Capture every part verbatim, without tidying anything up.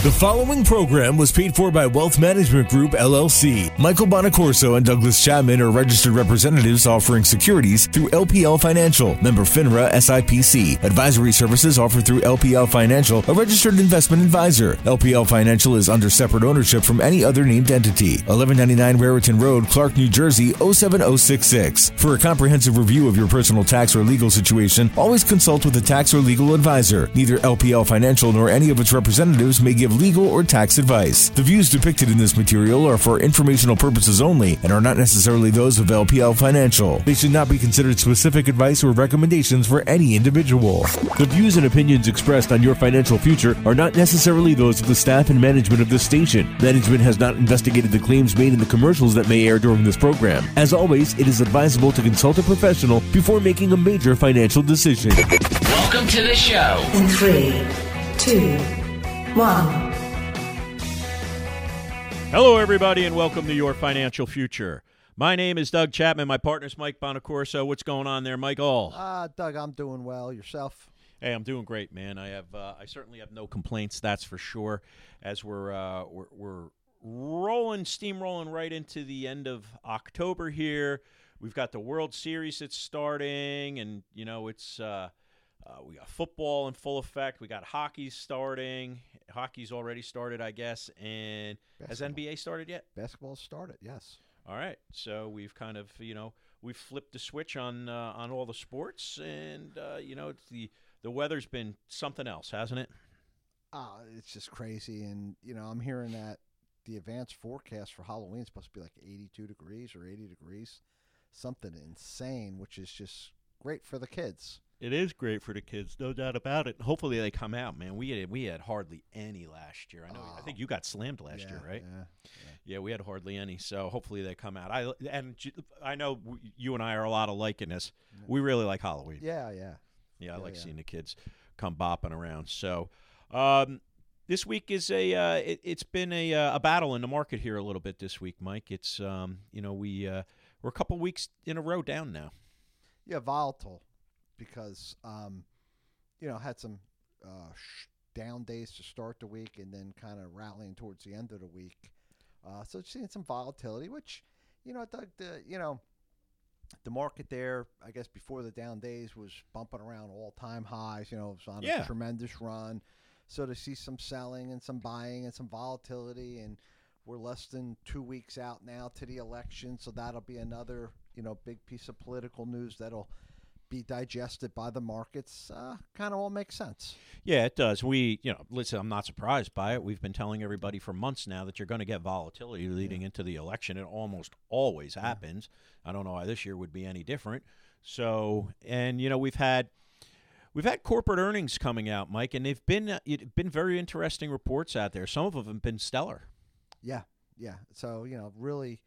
The following program was paid for by Wealth Management Group, L L C. Michael Bonacorso and Douglas Chapman are registered representatives offering securities through L P L Financial, member FINRA S I P C. Advisory services offered through L P L Financial, a registered investment advisor. L P L Financial is under separate ownership from any other named entity. eleven ninety-nine Raritan Road, Clark, New Jersey, oh seven oh six six. For a comprehensive review of your personal tax or legal situation, always consult with a tax or legal advisor. Neither L P L Financial nor any of its representatives may give legal or tax advice. The views depicted in this material are for informational purposes only and are not necessarily those of L P L Financial. They should not be considered specific advice or recommendations for any individual. The views and opinions expressed on your financial future are not necessarily those of the staff and management of this station. Management has not investigated the claims made in the commercials that may air during this program. As always, it is advisable to consult a professional before making a major financial decision. Welcome to the show. In three, two, one. Hello, everybody, and welcome to Your Financial Future. My name is Doug Chapman. My partner's Mike Bonacorso. What's going on there, Michael? Uh, Doug, I'm doing well. Yourself? Hey, I'm doing great, man. I have, uh, I certainly have no complaints. That's for sure. As we're, uh, we're, we're rolling, steamrolling right into the end of October here. We've got the World Series that's starting, and you know it's. Uh, Uh, we got football in full effect. We got hockey starting. Hockey's already started, I guess. And Basketball. Has N B A started yet? Basketball started, yes. All right. So we've kind of, you know, we've flipped the switch on uh, on all the sports. And, uh, you know, it's the, the weather's been something else, hasn't it? Uh, it's just crazy. And, you know, I'm hearing that the advanced forecast for Halloween is supposed to be like eighty-two degrees or eighty degrees. Something insane, which is just great for the kids. It is great for the kids, no doubt about it. Hopefully they come out, man. We had we had hardly any last year. I know. Oh. I think you got slammed last yeah, year, right? Yeah, yeah. Yeah, we had hardly any. So hopefully they come out. I and I know you and I are a lot alike in this. Yeah. We really like Halloween. Yeah, yeah. Yeah, I yeah, like yeah. seeing the kids come bopping around. So um, this week is a uh, it, it's been a uh, a battle in the market here a little bit this week, Mike. It's um, you know we uh, we're a couple weeks in a row down now. Yeah, volatile. Because, um, you know, had some uh, sh- down days to start the week and then kind of rallying towards the end of the week. Uh, so seeing some volatility, which, you know, Doug, the, you know, the market there, I guess before the down days was bumping around all-time highs. You know, it was on yeah. a tremendous run. So to see some selling and some buying and some volatility, and we're less than two weeks out now to the election. So that'll be another, you know, big piece of political news that'll be digested by the markets. Uh, kind of all makes sense. Yeah, it does. We, you know, listen, I'm not surprised by it. We've been telling everybody for months now that you're going to get volatility leading yeah. into the election. It almost always yeah. happens. I don't know why this year would be any different. So, and you know, we've had we've had corporate earnings coming out, Mike, and they've been uh, it, been very interesting reports out there. Some of them have been stellar. Yeah, yeah. So, you know, really,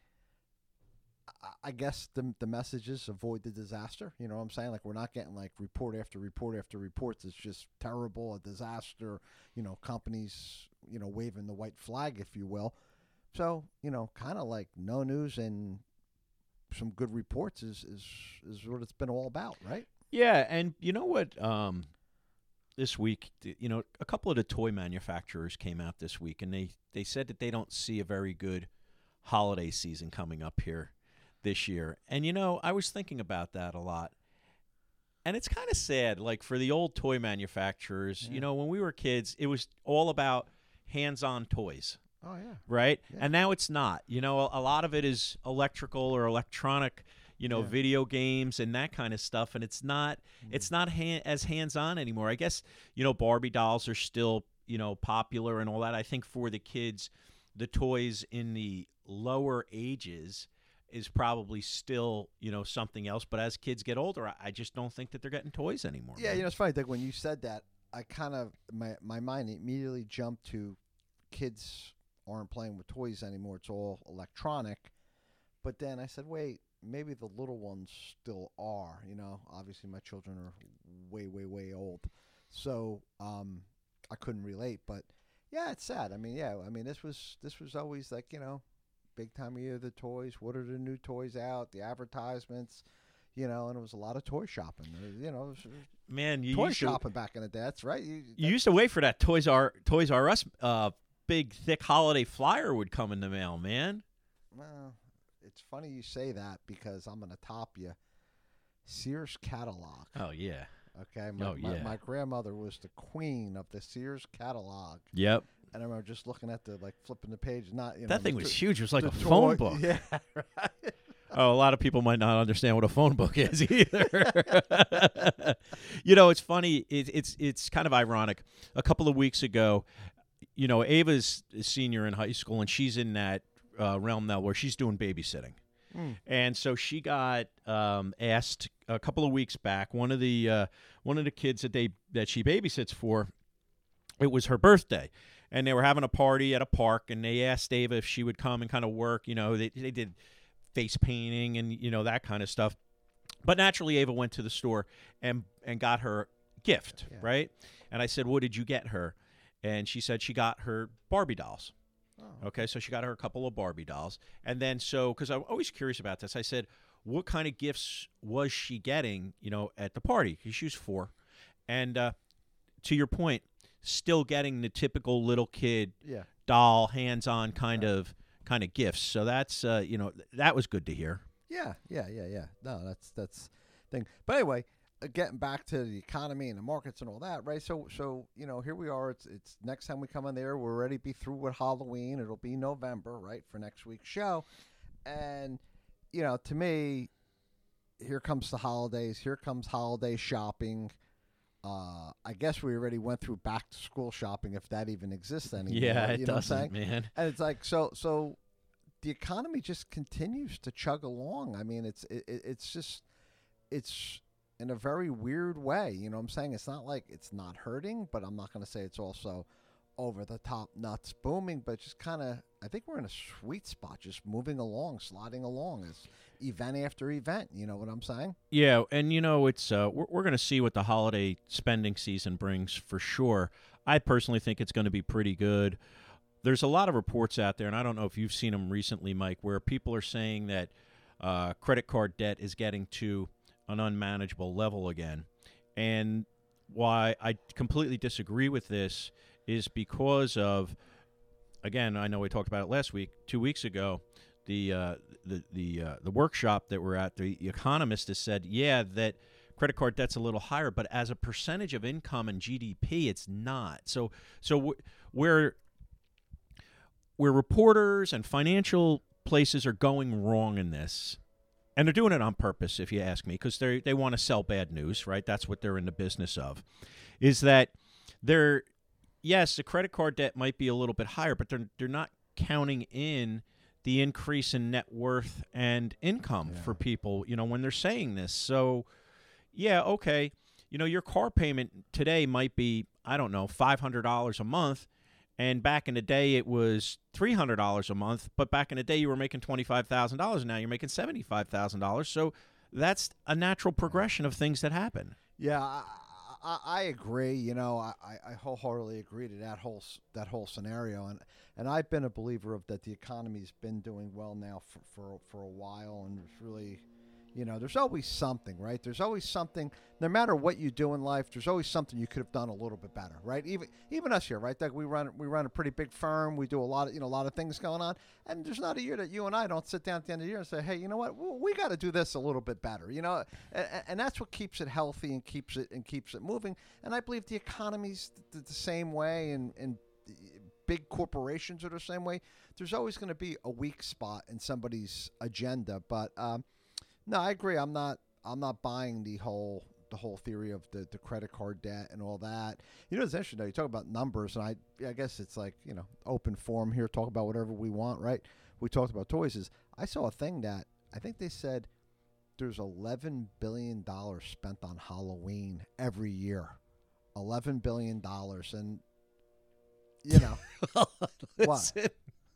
I guess the the message is avoid the disaster. You know what I'm saying? Like, we're not getting like report after report after reports. It's just terrible, a disaster, you know, companies, you know, waving the white flag, if you will. So, you know, kind of like no news and some good reports is, is, is what it's been all about, right? Yeah, and you know what? Um, this week, you know, a couple of the toy manufacturers came out this week, and they, they said that they don't see a very good holiday season coming up here this year. And, you know, I was thinking about that a lot. And it's kind of sad, like for the old toy manufacturers, yeah. you know, when we were kids, it was all about hands-on toys. Oh, yeah. Right? Yeah. And now it's not. You know, a, a lot of it is electrical or electronic, you know, yeah. video games and that kind of stuff. And it's not mm-hmm. it's not ha- as hands-on anymore. I guess, you know, Barbie dolls are still, you know, popular and all that. I think for the kids, the toys in the lower ages is probably still, you know, something else. But as kids get older, I, I just don't think that they're getting toys anymore. Yeah, man. you know, it's funny, Doug, when you said that, I kind of, my, my mind immediately jumped to kids aren't playing with toys anymore. It's all electronic. But then I said, wait, maybe the little ones still are. You know, obviously my children are way, way, way old. So um, I couldn't relate. But, yeah, it's sad. I mean, yeah, I mean, this was this was always like, you know, big time of year, the toys. What are the new toys out? The advertisements, you know, and it was a lot of toy shopping. You know, it was, man, you toy used shopping to, back in the day. That's right. You, you used to wait for that Toys R Toys R Us uh, big, thick holiday flyer would come in the mail, man. Well, it's funny you say that because I'm going to top you. Sears catalog. Oh, yeah. Okay. My, Oh, my, yeah. my grandmother was the queen of the Sears catalog. Yep. And I remember just looking at the, like, flipping the page. Not, you know, That thing the was to- huge. It was like the a phone toy- book. Yeah, right. Oh, a lot of people might not understand what a phone book is either. You know, it's funny. It, it's it's kind of ironic. A couple of weeks ago, you know, Ava's a senior in high school, and she's in that uh, realm now where she's doing babysitting. Mm. And so she got um, asked a couple of weeks back. One of the uh, one of the kids that they that she babysits for, it was her birthday, and they were having a party at a park, and they asked Ava if she would come and kind of work. You know, they they did face painting and you know that kind of stuff. But naturally, Ava went to the store and and got her gift, Yeah. right? And I said, "What did you get her?" And she said she got her Barbie dolls. Oh. Okay, so she got her a couple of Barbie dolls. And then so, because I'm always curious about this, I said, what kind of gifts was she getting, you know, at the party? Because she was four. And uh, to your point, still getting the typical little kid Yeah. doll, hands-on kind of kind of gifts. So that's, uh, you know, th- that was good to hear. Yeah, yeah, yeah, yeah. No, that's that's thing. But anyway, uh, getting back to the economy and the markets and all that, right? So, so you know, here we are. It's it's next time we come on there, we're already be through with Halloween. It'll be November, right, for next week's show. And you know, to me, here comes the holidays. Here comes holiday shopping. Uh, I guess we already went through back to school shopping, if that even exists anymore. Yeah, it you know what I'm doesn't, saying? man. And it's like so so the economy just continues to chug along. I mean, it's it, it- it's just it's in a very weird way. You know what I'm saying? It's not like it's not hurting, but I'm not going to say it's also over the top nuts booming, but just kind of I think we're in a sweet spot, just moving along, sliding along as event after event. You know what I'm saying? Yeah, and you know it's uh, we're, we're going to see what the holiday spending season brings for sure. I personally think it's going to be pretty good. There's a lot of reports out there, and I don't know if you've seen them recently, Mike, where people are saying that uh, credit card debt is getting to an unmanageable level again. And why I completely disagree with this is because of, again, I know we talked about it last week, two weeks ago, the uh, the the uh, the workshop that we're at, the economist has said, yeah, that credit card debt's a little higher, but as a percentage of income and G D P, it's not. So so w- where where reporters and financial places are going wrong in this, and they're doing it on purpose, if you ask me, because they they want to sell bad news, right? That's what they're in the business of, is that they're, yes, the credit card debt might be a little bit higher, but they're they're not counting in the increase in net worth and income Yeah. for people, you know, when they're saying this. So, yeah, okay, you know, your car payment today might be, I don't know, five hundred dollars a month, and back in the day it was three hundred dollars a month, but back in the day you were making twenty-five thousand dollars, and now you're making seventy-five thousand dollars. So that's a natural progression of things that happen. Yeah, I, I, I agree. You know, I, I wholeheartedly agree to that whole s- that whole scenario, and and I've been a believer of that the economy's been doing well now for for, for a while, and it's really, you know, there's always something, right? There's always something. No matter what you do in life, there's always something you could have done a little bit better, right? Even even us here, right? Doug, we run we run a pretty big firm. We do a lot of you know a lot of things going on, and there's not a year that you and I don't sit down at the end of the year and say, hey, you know what? We, we got to do this a little bit better, you know. And, and that's what keeps it healthy and keeps it and keeps it moving. And I believe the economy's the, the same way, and and big corporations are the same way. There's always going to be a weak spot in somebody's agenda, but um, no, I agree. I'm not. I'm not buying the whole the whole theory of the, the credit card debt and all that. You know, it's interesting though. You talk about numbers, and I I guess it's like you know open forum here. Talk about whatever we want, right? We talked about toys. Is I saw a thing that I think they said there's eleven billion dollars spent on Halloween every year. eleven billion dollars, and you know Listen,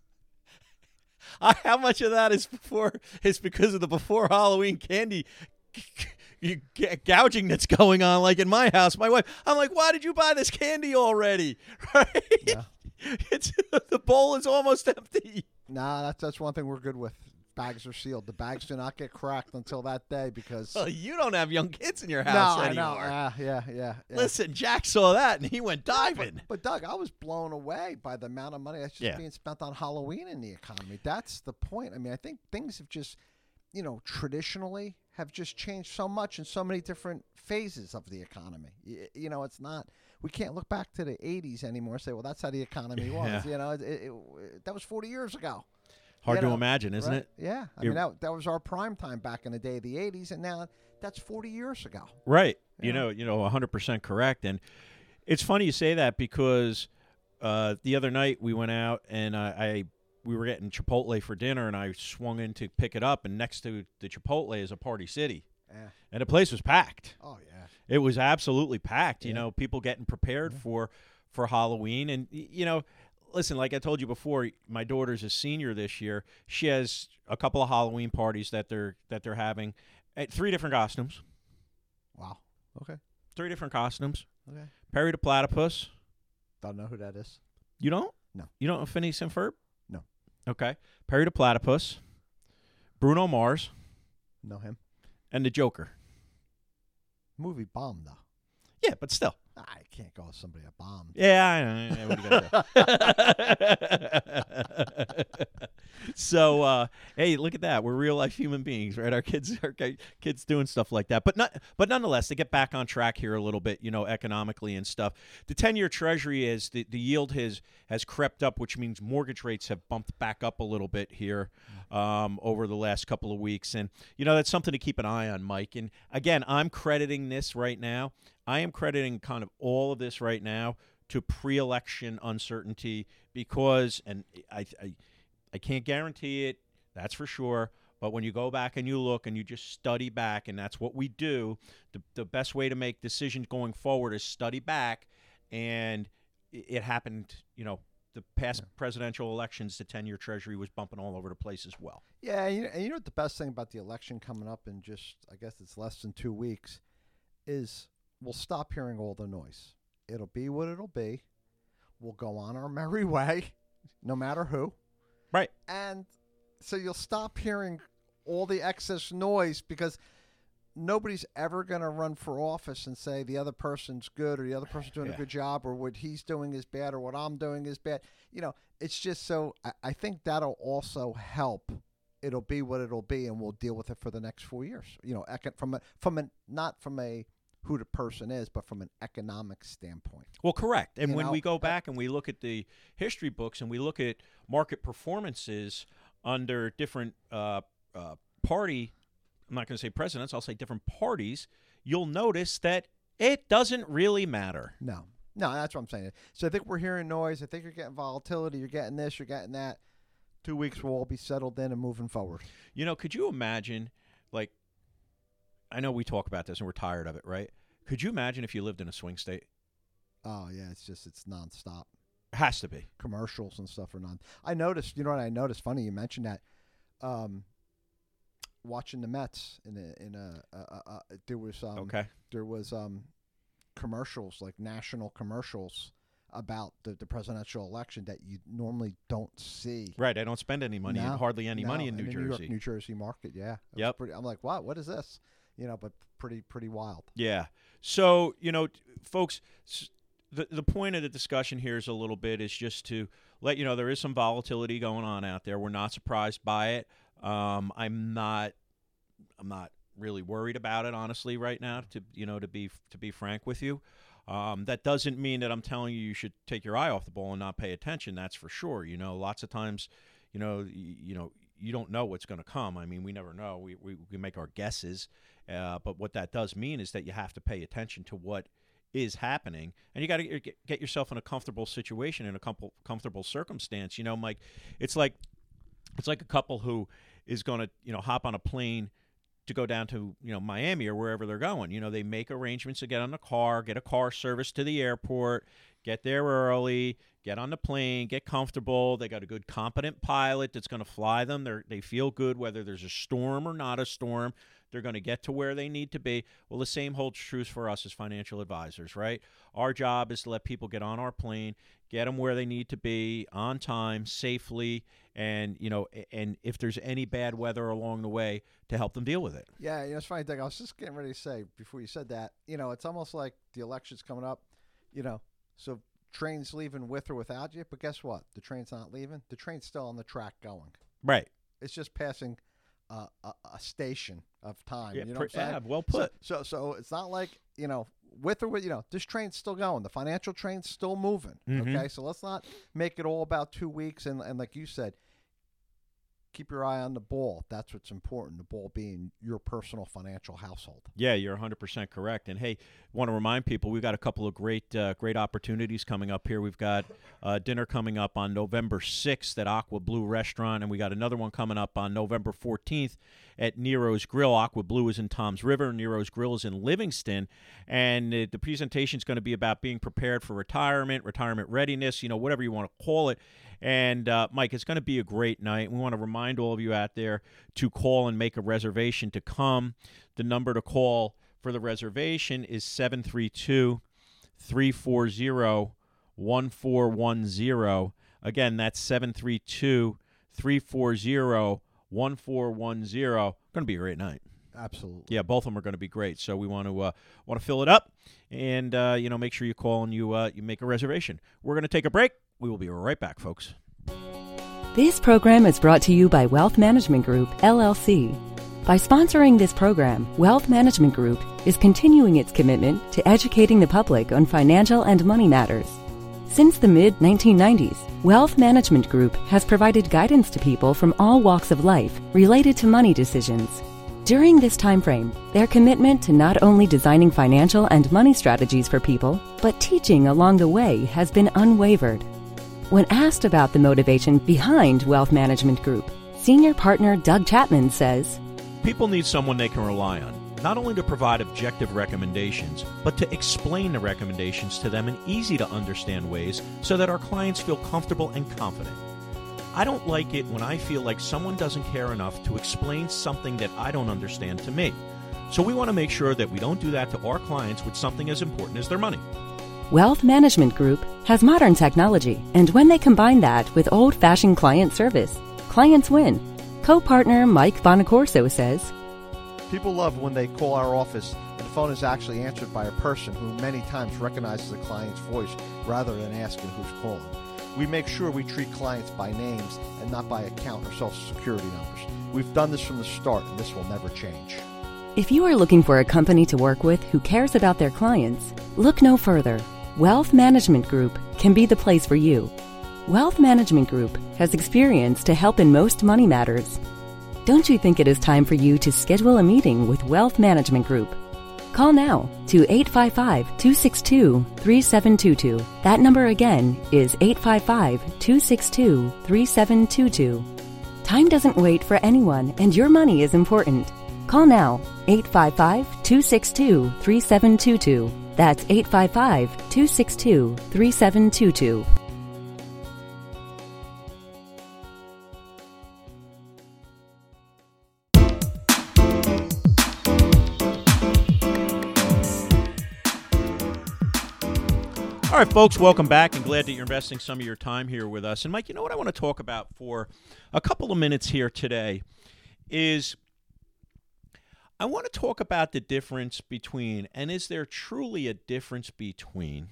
I, how much of that is before is because of the before Halloween candy you, gouging that's going on? Like in my house, my wife, I'm like, why did you buy this candy already? Right? Yeah. It's the bowl is almost empty. Nah, that's that's one thing we're good with. bags are sealed. The bags do not get cracked until that day because. Well, you don't have young kids in your no, house I know. anymore. Uh, yeah, yeah, yeah. Listen, Jack saw that and he went diving. But, but Doug, I was blown away by the amount of money that's just Yeah. being spent on Halloween in the economy. That's the point. I mean, I think things have just, you know, traditionally have just changed so much in so many different phases of the economy. You, you know, it's not. We can't look back to the eighties anymore and say, well, that's how the economy was. Yeah. You know, it, it, it, that was forty years ago. Hard You to know, imagine, isn't right? it? Yeah. I You're- mean, that, that was our prime time back in the day of the eighties, and now that's forty years ago. Right. You Yeah. know, you know, one hundred percent correct. And it's funny you say that because uh, the other night we went out and I, I we were getting Chipotle for dinner, and I swung in to pick it up, and next to the Chipotle is a Party City. Yeah. And the place was packed. Oh, yeah. It was absolutely packed. You Yeah. know, people getting prepared for for Halloween, and y- you know, listen, like I told you before, my daughter's a senior this year. She has a couple of Halloween parties that they're that they're having at three different costumes. Wow. Okay. Three different costumes. Okay. Perry the Platypus. Don't know who that is. You don't? No. You don't know Phineas and Ferb? No. Okay. Perry the Platypus, Bruno Mars, Know him. and the Joker. Movie bomb, though. Yeah, but still. I can't call somebody a bomb. Yeah, I know. Yeah, what are you gonna do? So, uh, hey, look at that. We're real life human beings, right? Our kids are kids doing stuff like that. But not, but nonetheless, to get back on track here a little bit, you know, economically and stuff. The ten-year Treasury is the, the yield has has crept up, which means mortgage rates have bumped back up a little bit here um, over the last couple of weeks, and you know that's something to keep an eye on, Mike. And again, I'm crediting this right now. I am crediting kind of all of this right now to pre-election uncertainty because, and I, I, I can't guarantee it, that's for sure, but when you go back and you look and you just study back, and that's what we do, the, the best way to make decisions going forward is study back, and it, it happened, you know, the past presidential elections, the ten-year Treasury was bumping all over the place as well. Yeah, and you, and you know what the best thing about the election coming up in just, I guess it's less than two weeks, is we'll stop hearing all the noise. It'll be what it'll be. We'll go on our merry way, no matter who. Right. And so you'll stop hearing all the excess noise because nobody's ever going to run for office and say the other person's good or the other person's doing Yeah. a good job or what he's doing is bad or what I'm doing is bad. You know, it's just so I, I think that'll also help. It'll be what it'll be, and we'll deal with it for the next four years. You know, econ- from a, from a, not from a who the person is, but from an economic standpoint. Well, correct. And You when know, we go uh, back and we look at the history books and we look at market performances under different uh, uh, party, I'm not going to say presidents, I'll say different parties, you'll notice that it doesn't really matter. No, no, that's what I'm saying. So I think we're hearing noise. I think you're getting volatility. You're getting this. You're getting that. Two weeks we'll all be settled in and moving forward. You know, could you imagine, like, I know we talk about this and we're tired of it, right? Could you imagine if you lived in a swing state? Oh yeah, it's just it's nonstop. It has to be. Commercials and stuff are non. I noticed. You know what I noticed? Funny you mentioned that. Um, watching the Mets in a in a, a, a, a there was um, Okay. there was um commercials like national commercials about the, the presidential election that you normally don't see. Right. I don't spend any money, No, hardly any no, money in New the Jersey. New York, New Jersey market. Yeah. It was Yep. Pretty, I'm like, what? What is this? You know, but pretty pretty wild. Yeah. So, you know, t- folks, s- the the point of the discussion here is a little bit is just to let you know there is some volatility going on out there. We're not surprised by it. Um, I'm not I'm not really worried about it, honestly, right now, to you know, to be to be frank with you. Um, that doesn't mean that I'm telling you you should take your eye off the ball and not pay attention. That's for sure. You know, lots of times, you know, you, you know, you don't know what's going to come. I mean, we never know. We we, we make our guesses, uh, but what that does mean is that you have to pay attention to what is happening, and you got to get, get yourself in a comfortable situation, in a com- comfortable circumstance. You know, Mike, it's like it's like a couple who is going to you know hop on a plane to go down to, you know, Miami or wherever they're going. You know, they make arrangements to get on a car, get a car service to the airport, get there early, get on the plane, get comfortable. They got a good, competent pilot that's going to fly them. They they feel good whether there's a storm or not a storm. They're going to get to where they need to be. Well, the same holds true for us as financial advisors, right? Our job is to let people get on our plane, get them where they need to be on time, safely, and, you know, and if there's any bad weather along the way, to help them deal with it. Yeah, you know, it's funny, Doug. I was just getting ready to say before you said that, you know, it's almost like the election's coming up, you know, so train's leaving with or without you, but guess what? The train's not leaving. The train's still on the track going. Right. It's just passing uh, a, a station of time. Yeah, you know what I'm saying? yeah, well put. So, so, so it's not like, you know, with or with, you know, this train's still going. The financial train's still moving. Mm-hmm. Okay, so let's not make it all about two weeks. And, and like you said, keep your eye on the ball. That's what's important, the ball being your personal financial household. Yeah, you're one hundred percent correct. And, hey, want to remind people we've got a couple of great uh, great opportunities coming up here. We've got uh, dinner coming up on November sixth at Aqua Blue Restaurant, and we got another one coming up on November fourteenth at Nero's Grill. Aqua Blue is in Toms River. Nero's Grill is in Livingston. And uh, the presentation is going to be about being prepared for retirement, retirement readiness, you know, whatever you want to call it. And, uh, Mike, it's going to be a great night. We want to remind all of you out there to call and make a reservation to come. The number to call for the reservation is seven three two, three four zero, one four one zero. Again, that's seven three two, three four zero, one four one zero. Going to be a great night. Absolutely. Yeah, both of them are going to be great. So we want to uh, want to fill it up, and uh, you know, make sure you call and you uh, you make a reservation. We're going to take a break. We will be right back, folks. This program is brought to you by Wealth Management Group, L L C. By sponsoring this program, Wealth Management Group is continuing its commitment to educating the public on financial and money matters. Since the mid nineteen nineties, Wealth Management Group has provided guidance to people from all walks of life related to money decisions. During this time frame, their commitment to not only designing financial and money strategies for people, but teaching along the way has been unwavered. When asked about the motivation behind Wealth Management Group, senior partner Doug Chapman says, People need someone they can rely on, not only to provide objective recommendations, but to explain the recommendations to them in easy-to-understand ways so that our clients feel comfortable and confident. I don't like it when I feel like someone doesn't care enough to explain something that I don't understand to me. So we want to make sure that we don't do that to our clients with something as important as their money. Wealth Management Group has modern technology, and when they combine that with old-fashioned client service, clients win. Co-partner Mike Bonacorso says, People love when they call our office and the phone is actually answered by a person who many times recognizes the client's voice rather than asking who's calling. We make sure we treat clients by names and not by account or social security numbers. We've done this from the start, and this will never change. If you are looking for a company to work with who cares about their clients, look no further. Wealth Management Group can be the place for you. Wealth Management Group has experience to help in most money matters. Don't you think it is time for you to schedule a meeting with Wealth Management Group? Call now to eight five five, two six two, three seven two two. That number again is eight five five, two six two, three seven two two. Time doesn't wait for anyone, and your money is important. Call now, eight five five, two six two, three seven two two. That's eight five five, two six two, three seven two two. All right, folks, welcome back, and glad that you're investing some of your time here with us. And, Mike, you know what I want to talk about for a couple of minutes here today is I want to talk about the difference between, and is there truly a difference between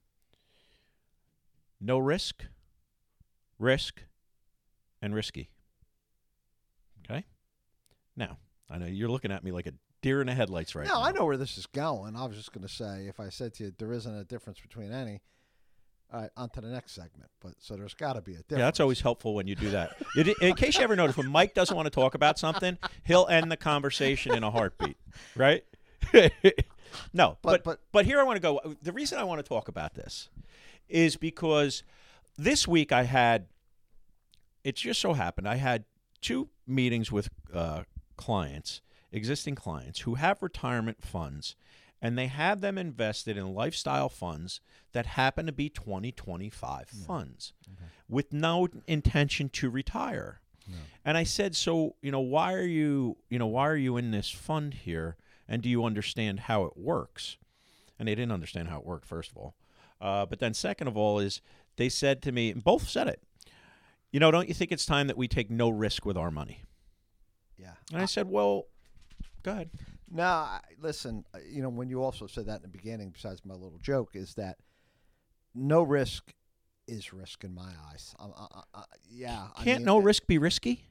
no risk, risk, and risky? Okay? Now, I know you're looking at me like a deer in the headlights right no, now. No, I know where this is going. I was just going to say, if I said to you there isn't a difference between any, all right, on to the next segment. But so there's got to be a difference. Yeah, that's always helpful when you do that. It, in case you ever notice, when Mike doesn't want to talk about something, he'll end the conversation in a heartbeat, right? no, but, But- but- but here I want to go. The reason I want to talk about this is because this week I had, it just so happened, I had two meetings with uh, clients, existing clients who have retirement funds, and they have them invested in lifestyle funds that happen to be twenty twenty-five yeah. funds okay. with no intention to retire. No. And I said, so, you know, why are you, you know, why are you in this fund here? And do you understand how it works? And they didn't understand how it worked, first of all. Uh, but then second of all is they said to me, and both said it, you know, don't you think it's time that we take no risk with our money? Yeah. And I said, well, go ahead. No, I, listen, uh, you know, when you also said that in the beginning, besides my little joke, is that no risk is risk in my eyes. Um, uh, uh, yeah. Can't I mean, no risk be risky?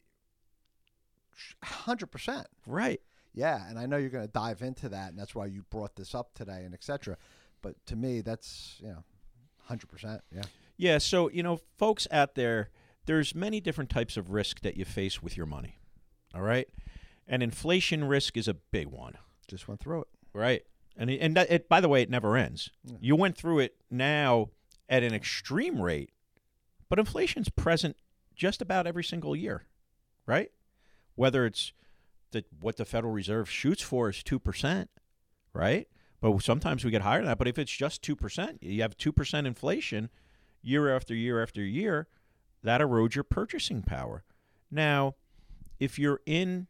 one hundred percent. Right. Yeah, and I know you're going to dive into that, and that's why you brought this up today and et cetera. But to me, that's, you know, one hundred percent, yeah. Yeah, so, you know, folks out there, there's many different types of risk that you face with your money, all right? And inflation risk is a big one. Just went through it. Right. And, it, and that, it, by the way, it never ends. Yeah. You went through it now at an extreme rate, but inflation's present just about every single year, right? Whether it's the, what the Federal Reserve shoots for is two percent, right? But sometimes we get higher than that. But if it's just two percent, you have two percent inflation year after year after year, that erodes your purchasing power. Now, if you're in,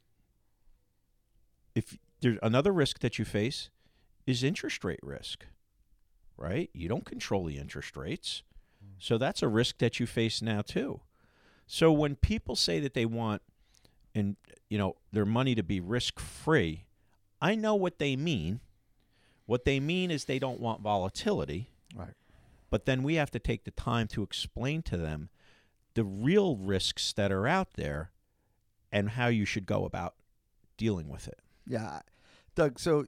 if there's another risk that you face is interest rate risk, right? You don't control the interest rates. So that's a risk that you face now too. So when people say that they want, and you know, their money to be risk-free, I know what they mean. What they mean is they don't want volatility. Right. But then we have to take the time to explain to them the real risks that are out there and how you should go about dealing with it. Yeah. Doug, so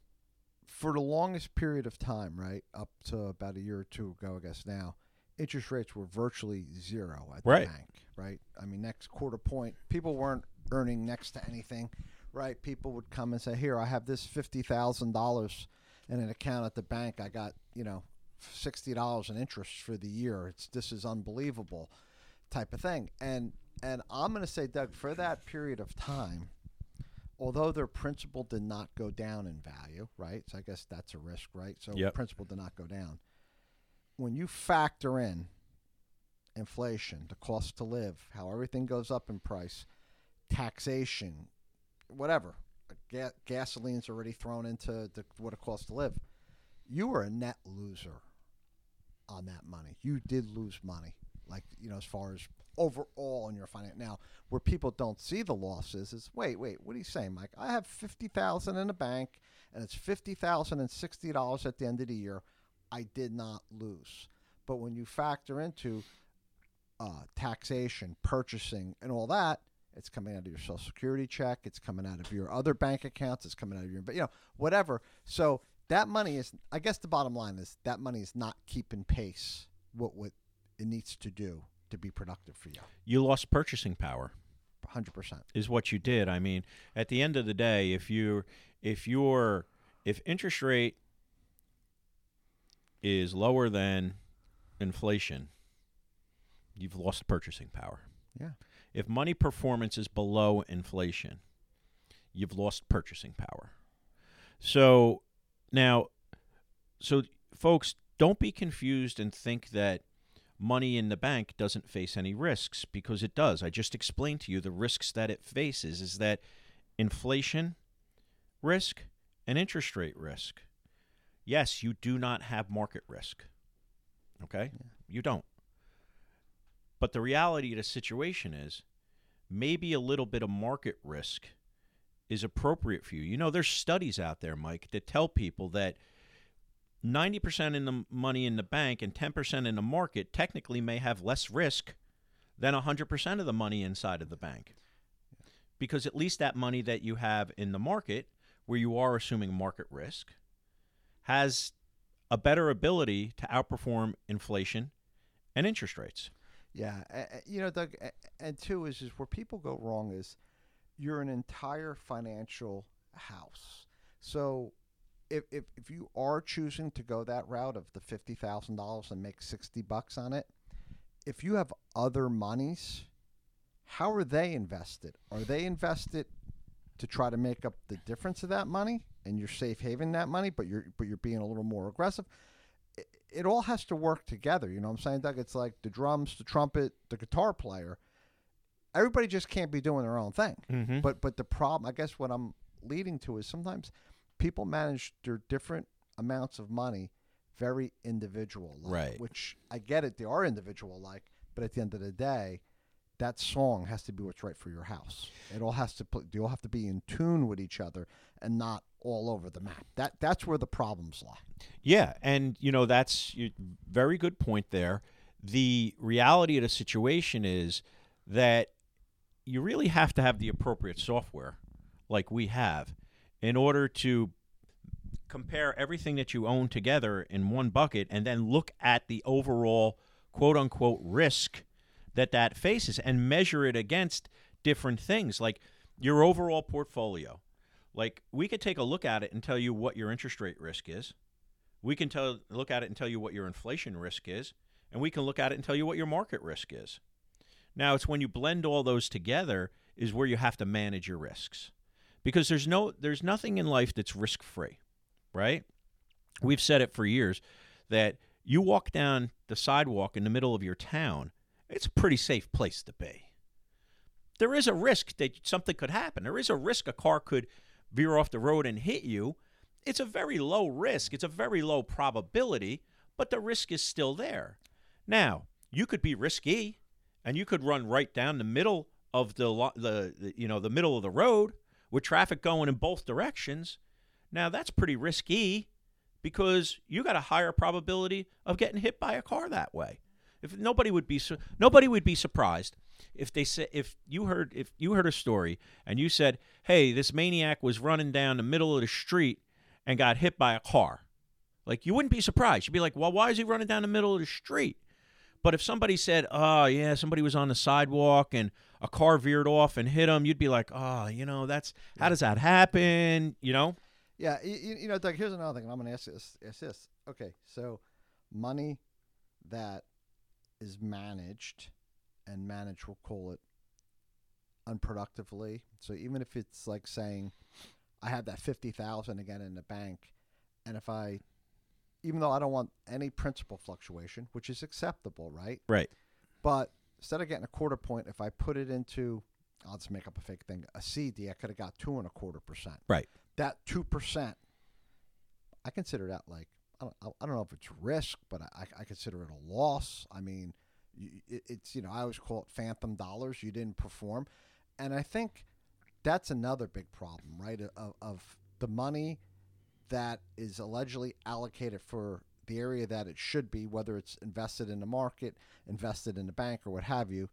for the longest period of time, right, up to about a year or two ago, I guess now, interest rates were virtually zero at the right. bank, right? I mean, next quarter point, people weren't earning next to anything, right? People would come and say, here, I have this fifty thousand dollars in an account at the bank. I got, you know, sixty dollars in interest for the year. It's this is unbelievable type of thing. And and I'm going to say, Doug, for that period of time, although their principal did not go down in value, right? So I guess that's a risk, right? So yep. principal did not go down. When you factor in inflation, the cost to live, how everything goes up in price, taxation, whatever, ga- gasoline's already thrown into the, what it costs to live, you were a net loser on that money. You did lose money, like, you know, as far as overall in your finance. Now, where people don't see the losses is, wait, wait, what are you saying, Mike? I have fifty thousand dollars in the bank, and it's fifty thousand dollars and sixty dollars at the end of the year. I did not lose. But when you factor into uh, taxation, purchasing, and all that, it's coming out of your Social Security check. It's coming out of your other bank accounts. It's coming out of your, but you know, whatever. So that money is, I guess the bottom line is that money is not keeping pace what, what it needs to do to be productive for you. You lost purchasing power. one hundred percent. Is what you did. I mean, at the end of the day, if you if you're if interest rate is lower than inflation, you've lost purchasing power. Yeah. If money performance is below inflation, you've lost purchasing power. So now, so folks, don't be confused and think that money in the bank doesn't face any risks, because it does. I just explained to you the risks that it faces is that inflation risk and interest rate risk. Yes, you do not have market risk. Okay? Yeah. You don't. But the reality of the situation is maybe a little bit of market risk is appropriate for you. You know, there's studies out there, Mike, that tell people that ninety percent in the money in the bank and ten percent in the market technically may have less risk than one hundred percent of the money inside of the bank. Because at least that money that you have in the market, where you are assuming market risk, has a better ability to outperform inflation and interest rates. Yeah. Uh, you know, Doug, uh, and two is, is where people go wrong is you're an entire financial house. So if, if, if you are choosing to go that route of the fifty thousand dollars and make sixty bucks on it, if you have other monies, how are they invested? Are they invested to try to make up the difference of that money? and you're safe havening that money, but you're but you're being a little more aggressive. It, it all has to work together. You know what I'm saying, Doug? It's like the drums, the trumpet, the guitar player. Everybody just can't be doing their own thing. Mm-hmm. But but the problem, I guess, what I'm leading to is sometimes people manage their different amounts of money very individual, Right. Which I get it, they are individual like, but at the end of the day, that song has to be what's right for your house. It all has to, they all have to be in tune with each other and not all over the map. That that's where the problems lie. Yeah, and you know that's a very good point there. The reality of the situation is that you really have to have the appropriate software, like we have, in order to compare everything that you own together in one bucket and then look at the overall quote-unquote risk that that faces and measure it against different things, like your overall portfolio. Like, we could take a look at it and tell you what your interest rate risk is. We can tell, look at it and tell you what your inflation risk is, and we can look at it and tell you what your market risk is. Now, it's when you blend all those together is where you have to manage your risks, because there's no, there's nothing in life that's risk-free, right? We've said it for years that you walk down the sidewalk in the middle of your town, it's a pretty safe place to be. There is a risk that something could happen. There is a risk a car could veer off the road and hit you. It's a very low risk. It's a very low probability, but the risk is still there. Now, you could be risky, and you could run right down the middle of the, the, the you know the middle of the road with traffic going in both directions. Now, that's pretty risky because you got a higher probability of getting hit by a car that way. If nobody would be su- nobody would be surprised if they said if you heard if you heard a story and you said, "Hey, this maniac was running down the middle of the street and got hit by a car." Like, you wouldn't be surprised. You'd be like, "Well, why is he running down the middle of the street?" But if somebody said, "Oh, yeah, somebody was on the sidewalk and a car veered off and hit him," you'd be like, "Oh, you know, that's how does that happen?" You know? Yeah, you, you know, Doug, here's another thing. I'm going to ask this, ask this. Okay, so money that is managed, and managed, we'll call it unproductively. So even if it's like saying, I have that fifty thousand again in the bank, and if I, even though I don't want any principal fluctuation, which is acceptable, right? Right. But instead of getting a quarter point, if I put it into, I'll just make up a fake thing, a C D, I could have got two and a quarter percent. Right. That two percent, I consider that like, I don't, I don't know if it's risk, but I, I consider it a loss. I mean, you, it, it's, you know, I always call it phantom dollars. You didn't perform. And I think that's another big problem, right, of, of the money that is allegedly allocated for the area that it should be, whether it's invested in the market, invested in the bank, or what have you,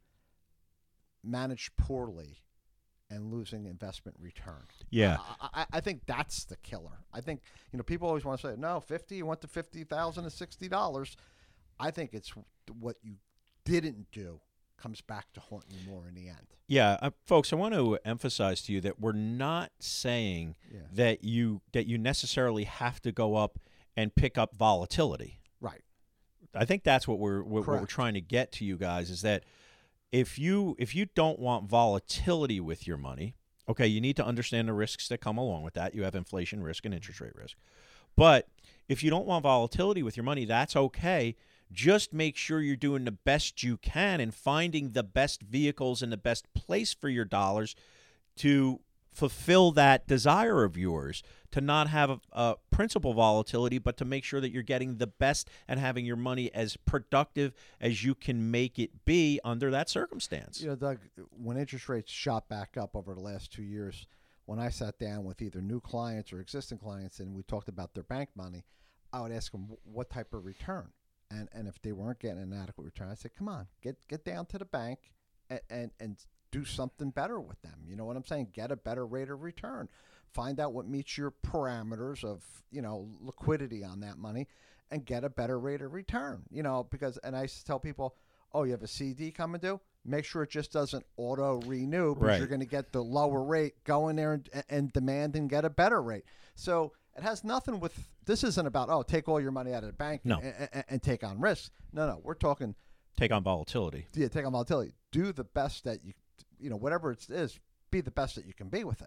managed poorly and losing investment return. Yeah. I, I, I think that's the killer. I think, you know, people always want to say, no, fifty, you went to fifty thousand to sixty dollars. I think it's what you didn't do comes back to haunt you more in the end. Yeah, uh, folks, I want to emphasize to you that we're not saying Yeah. that you that you necessarily have to go up and pick up volatility. Right. I think that's what we're what, what we're Correct. trying to get to you guys is that if you if you don't want volatility with your money, okay, you need to understand the risks that come along with that. You have inflation risk and interest rate risk. But if you don't want volatility with your money, that's okay. Just make sure you're doing the best you can and finding the best vehicles and the best place for your dollars to fulfill that desire of yours, to not have a, a principal volatility, but to make sure that you're getting the best and having your money as productive as you can make it be under that circumstance. You know, Doug, when interest rates shot back up over the last two years, when I sat down with either new clients or existing clients and we talked about their bank money, I would ask them what type of return. And and if they weren't getting an adequate return, I'd say, come on, get get down to the bank and, and, and do something better with them. You know what I'm saying? Get a better rate of return. Find out what meets your parameters of, you know, liquidity on that money and get a better rate of return. You know, because, and I used to tell people, oh, you have a C D coming due? Make sure it just doesn't auto-renew because Right. you're going to get the lower rate. Go in there and, and demand and get a better rate. So it has nothing with, this isn't about, oh, take all your money out of the bank No. and, and, and take on risks. No, no, we're talking, Take on volatility. yeah, take on volatility. Do the best that you, you know, whatever it is, be the best that you can be with it.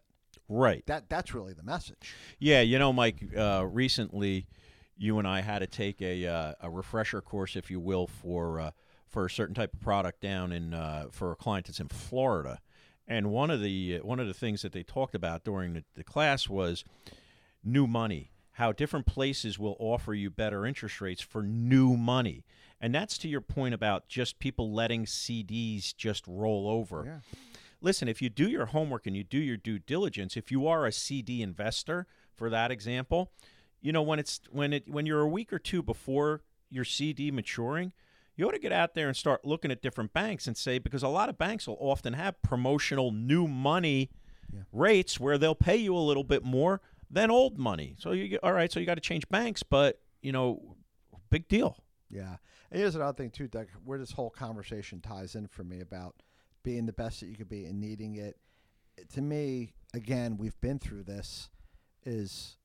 Right. That That's really the message. Yeah, you know, Mike, uh, recently you and I had to take a uh, a refresher course, if you will, for uh, for a certain type of product down in uh, for a client that's in Florida. And one of the one of the things that they talked about during the, the class was new money, how different places will offer you better interest rates for new money. And that's to your point about just people letting C Ds just roll over. Yeah. Listen, if you do your homework and you do your due diligence, if you are a C D investor, for that example, you know, when it's when it when you're a week or two before your C D maturing, you ought to get out there and start looking at different banks and say, because a lot of banks will often have promotional new money yeah. rates where they'll pay you a little bit more than old money. So you get, all right, so you got to change banks, but, you know, big deal. Yeah. And here's another thing, too, Doug, where this whole conversation ties in for me about being the best that you could be and needing it. To me, again, we've been through this, is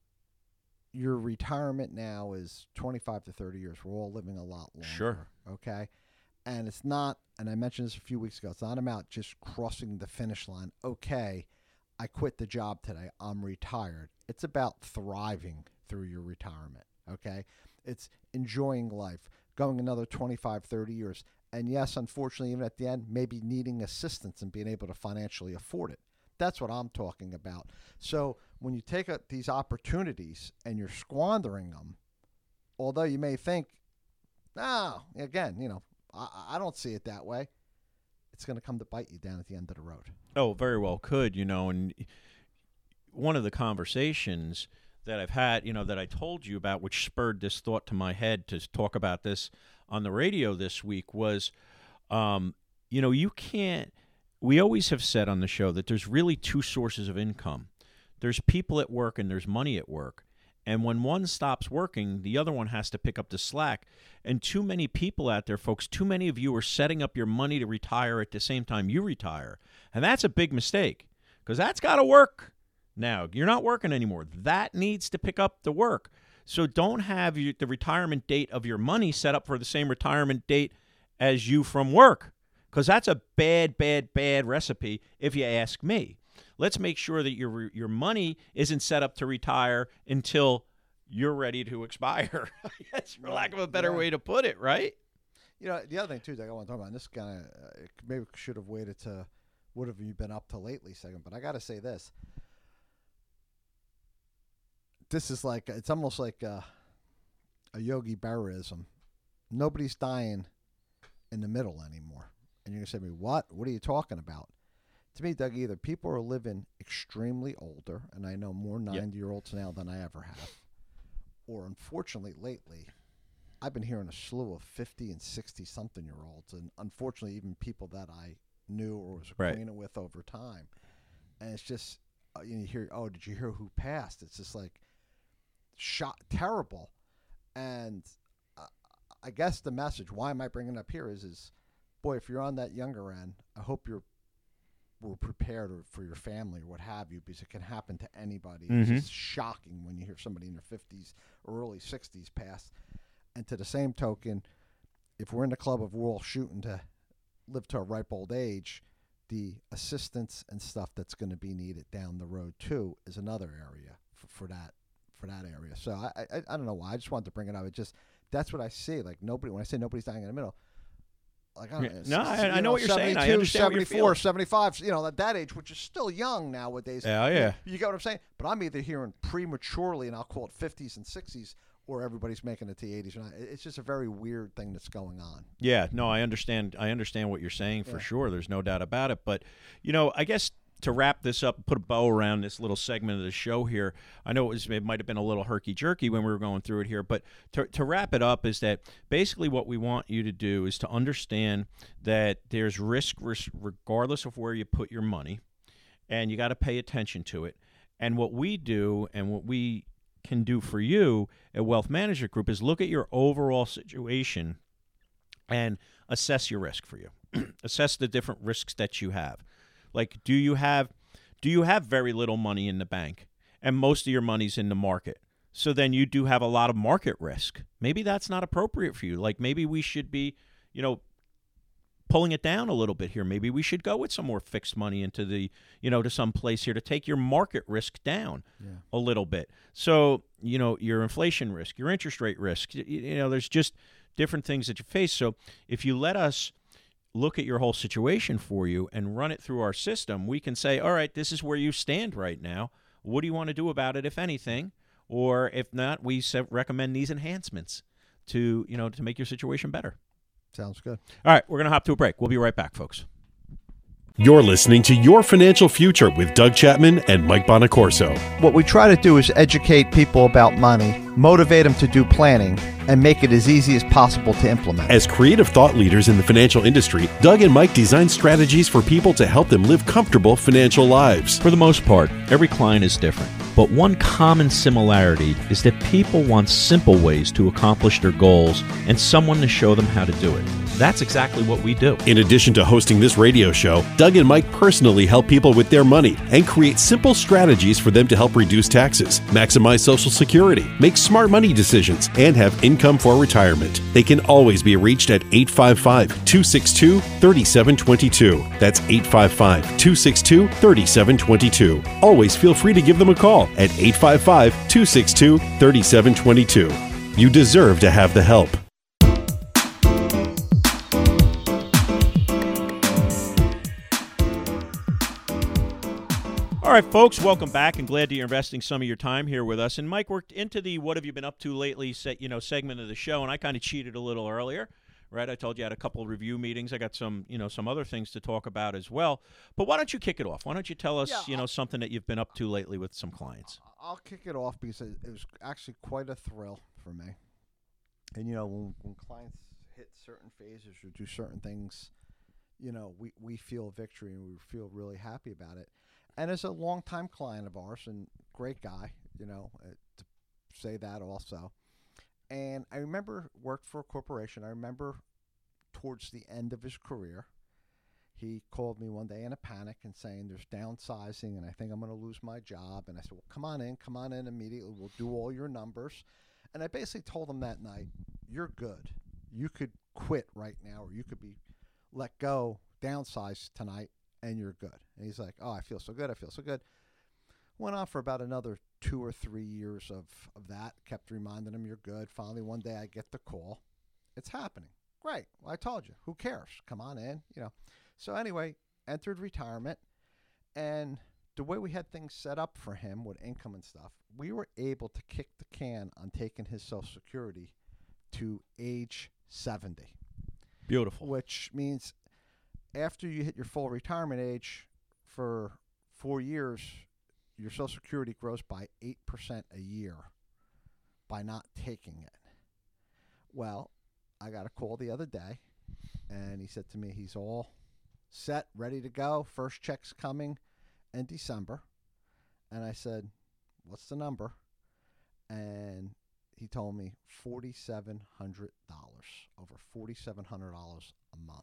your retirement now is twenty-five to thirty years. We're all living a lot longer. Sure. Okay? And it's not, and I mentioned this a few weeks ago, it's not about just crossing the finish line. Okay, I quit the job today. I'm retired. It's about thriving through your retirement. Okay? It's enjoying life, going another twenty-five, thirty years. And yes, unfortunately, even at the end, maybe needing assistance and being able to financially afford it. That's what I'm talking about. So when you take a, these opportunities and you're squandering them, although you may think, no, again, you know, I, I don't see it that way, it's going to come to bite you down at the end of the road. Oh, very well could, you know, and one of the conversations that I've had, you know, that I told you about, which spurred this thought to my head to talk about this on the radio this week was, um, you know, you can't, we always have said on the show that there's really two sources of income. There's people at work and there's money at work. And when one stops working, the other one has to pick up the slack. And too many people out there, folks, too many of you are setting up your money to retire at the same time you retire. And that's a big mistake, because that's got to work now. You're not working anymore. That needs to pick up the work. So don't have you, the retirement date of your money set up for the same retirement date as you from work, because that's a bad, bad, bad recipe if you ask me. Let's make sure that your your money isn't set up to retire until you're ready to expire. Yes, for lack of a better yeah. way to put it, right? You know, the other thing, too, that I want to talk about, and this kind of uh, maybe should have waited to what have you been up to lately second, but I got to say this. This is like, it's almost like a, a Yogi Berraism. Nobody's dying in the middle anymore. And you're going to say to me, what? What are you talking about? To me, Doug, either people are living extremely older, and I know more ninety-year-olds now than I ever have, or unfortunately lately, I've been hearing a slew of fifty and sixty-something-year-olds, and unfortunately even people that I knew or was acquainted right. with over time. And it's just, uh, you hear, oh, did you hear who passed? It's just like, shot, terrible. And uh, I guess the message, why am I bringing it up here, is, is, boy, if you're on that younger end, I hope you're were prepared for your family or what have you, because it can happen to anybody. Mm-hmm. It's just shocking when you hear somebody in their fifties or early sixties pass. And to the same token, if we're in the club of we're all shooting to live to a ripe old age, the assistance and stuff that's going to be needed down the road too is another area for, for that for that area. So I, I I don't know why. I just wanted to bring it up. It just, that's what I see. Like nobody, when I say nobody's dying in the middle, like, I don't know, no, I, I know what you're saying. I understand seventy-four, what you're seventy-five, you know, at that age, which is still young nowadays. Yeah, yeah. You, you get what I'm saying? But I'm either hearing prematurely, and I'll call it fifties and sixties, or everybody's making it to the eighties. Or not. It's just a very weird thing that's going on. Yeah, no, I understand. I understand what you're saying for yeah. sure. There's no doubt about it. But, you know, I guess to wrap this up, put a bow around this little segment of the show here. I know it, was, it might have been a little herky-jerky when we were going through it here, but to, to wrap it up is that basically what we want you to do is to understand that there's risk regardless of where you put your money, and you got to pay attention to it. And what we do and what we can do for you at Wealth Management Group is look at your overall situation and assess your risk for you. Assess the different risks that you have. Like, do you have do you have very little money in the bank and most of your money's in the market? So then you do have a lot of market risk. Maybe that's not appropriate for you. Like maybe we should be, you know, pulling it down a little bit here. Maybe we should go with some more fixed money into the, you know, to some place here to take your market risk down Yeah. a little bit. So, you know, your inflation risk, your interest rate risk, you, you know, there's just different things that you face. So if you let us look at your whole situation for you and run it through our system, we can say, all right, this is where you stand right now. What do you want to do about it, if anything? Or if not, we recommend these enhancements to, you know, to make your situation better. Sounds good. All right, we're going to hop to a break. We'll be right back, folks. You're listening to Your Financial Future with Doug Chapman and Mike Bonacorso. What we try to do is educate people about money, motivate them to do planning, and make it as easy as possible to implement. As creative thought leaders in the financial industry, Doug and Mike design strategies for people to help them live comfortable financial lives. For the most part, every client is different. But one common similarity is that people want simple ways to accomplish their goals and someone to show them how to do it. That's exactly what we do. In addition to hosting this radio show, Doug and Mike personally help people with their money and create simple strategies for them to help reduce taxes, maximize Social Security, make smart money decisions, and have income for retirement. They can always be reached at eight five five, two six two, three seven two two. That's eight five five, two six two, three seven two two. Always feel free to give them a call at eight five five, two six two, three seven two two. You deserve to have the help. All right, folks, welcome back, and glad that you're investing some of your time here with us. And Mike worked into the "What have you been up to lately?" set, you know, segment of the show, and I kind of cheated a little earlier, right? I told you I had a couple of review meetings. I got some, you know, some other things to talk about as well. But why don't you kick it off? Why don't you tell us, Yeah, you know, I'll, something that you've been up to lately with some clients? I'll kick it off because it, it was actually quite a thrill for me. And you know, when, when clients hit certain phases or do certain things, you know, we, we feel victory and we feel really happy about it. And as a longtime client of ours and great guy, you know, uh, to say that also. And I remember worked for a corporation. I remember towards the end of his career, he called me one day in a panic and saying, there's downsizing and I think I'm going to lose my job. And I said, well, come on in, come on in immediately. We'll do all your numbers. And I basically told him that night, you're good. You could quit right now or you could be let go, downsize tonight, and you're good. And he's like, oh, I feel so good. I feel so good. Went on for about another two or three years of, of that. Kept reminding him, you're good. Finally, one day I get the call. It's happening. Great. Well, I told you. Who cares? Come on in. You know. So anyway, entered retirement. And the way we had things set up for him with income and stuff, we were able to kick the can on taking his Social Security to age seventy. Beautiful. Which means after you hit your full retirement age for four years, your Social Security grows by eight percent a year by not taking it. Well, I got a call the other day, and he said to me he's all set, ready to go. First check's coming in December. And I said, what's the number? And he told me forty-seven hundred dollars, over forty-seven hundred dollars a month.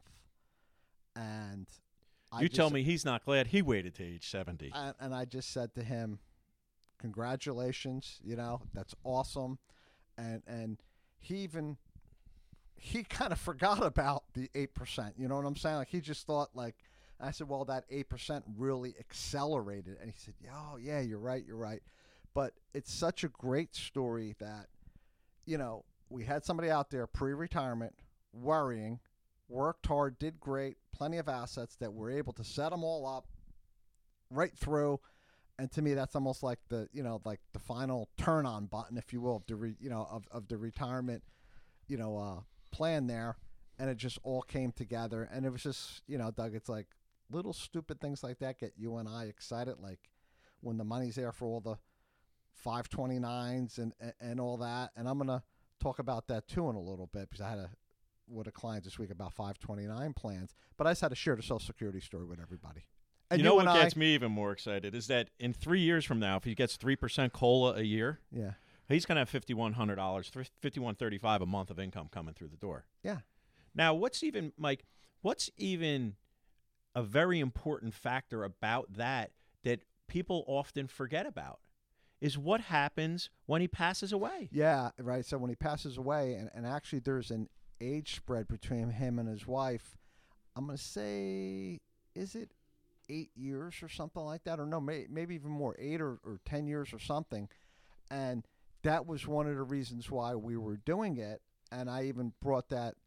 And I you just, tell me he's not glad he waited to age seventy. And, and I just said to him, congratulations, you know, that's awesome. And and he even, he kind of forgot about the eight percent, you know what I'm saying? Like he just thought like, I said, well, that eight percent really accelerated. And he said, oh, yeah, you're right, you're right. But it's such a great story that, you know, we had somebody out there pre-retirement worrying, worked hard, did great, plenty of assets that we're able to set them all up right through. And to me, that's almost like the, you know, like the final turn on button, if you will, of the, re, you know, of, of the retirement, you know, uh, plan there. And it just all came together. And it was just, you know, Doug, it's like little stupid things like that get you and I excited. Like when the money's there for all the five twenty-nines and, and, and all that. And I'm going to talk about that too in a little bit because I had a, with a client this week about five twenty-nine plans, but I just had to share the Social Security story with everybody. And you know you what and gets I, me even more excited is that in three years from now, if he gets three percent COLA a year, yeah, he's going to have fifty-one hundred dollars, fifty-one thirty-five a month of income coming through the door. yeah, Now, what's even, Mike, what's even a very important factor about that that people often forget about is what happens when he passes away. yeah, right. So when he passes away, and, and actually there's an age spread between him and his wife, I'm going to say, is it eight years or something like that? Or no, may, maybe even more, eight or, or ten years or something. And that was one of the reasons why we were doing it. And I even brought that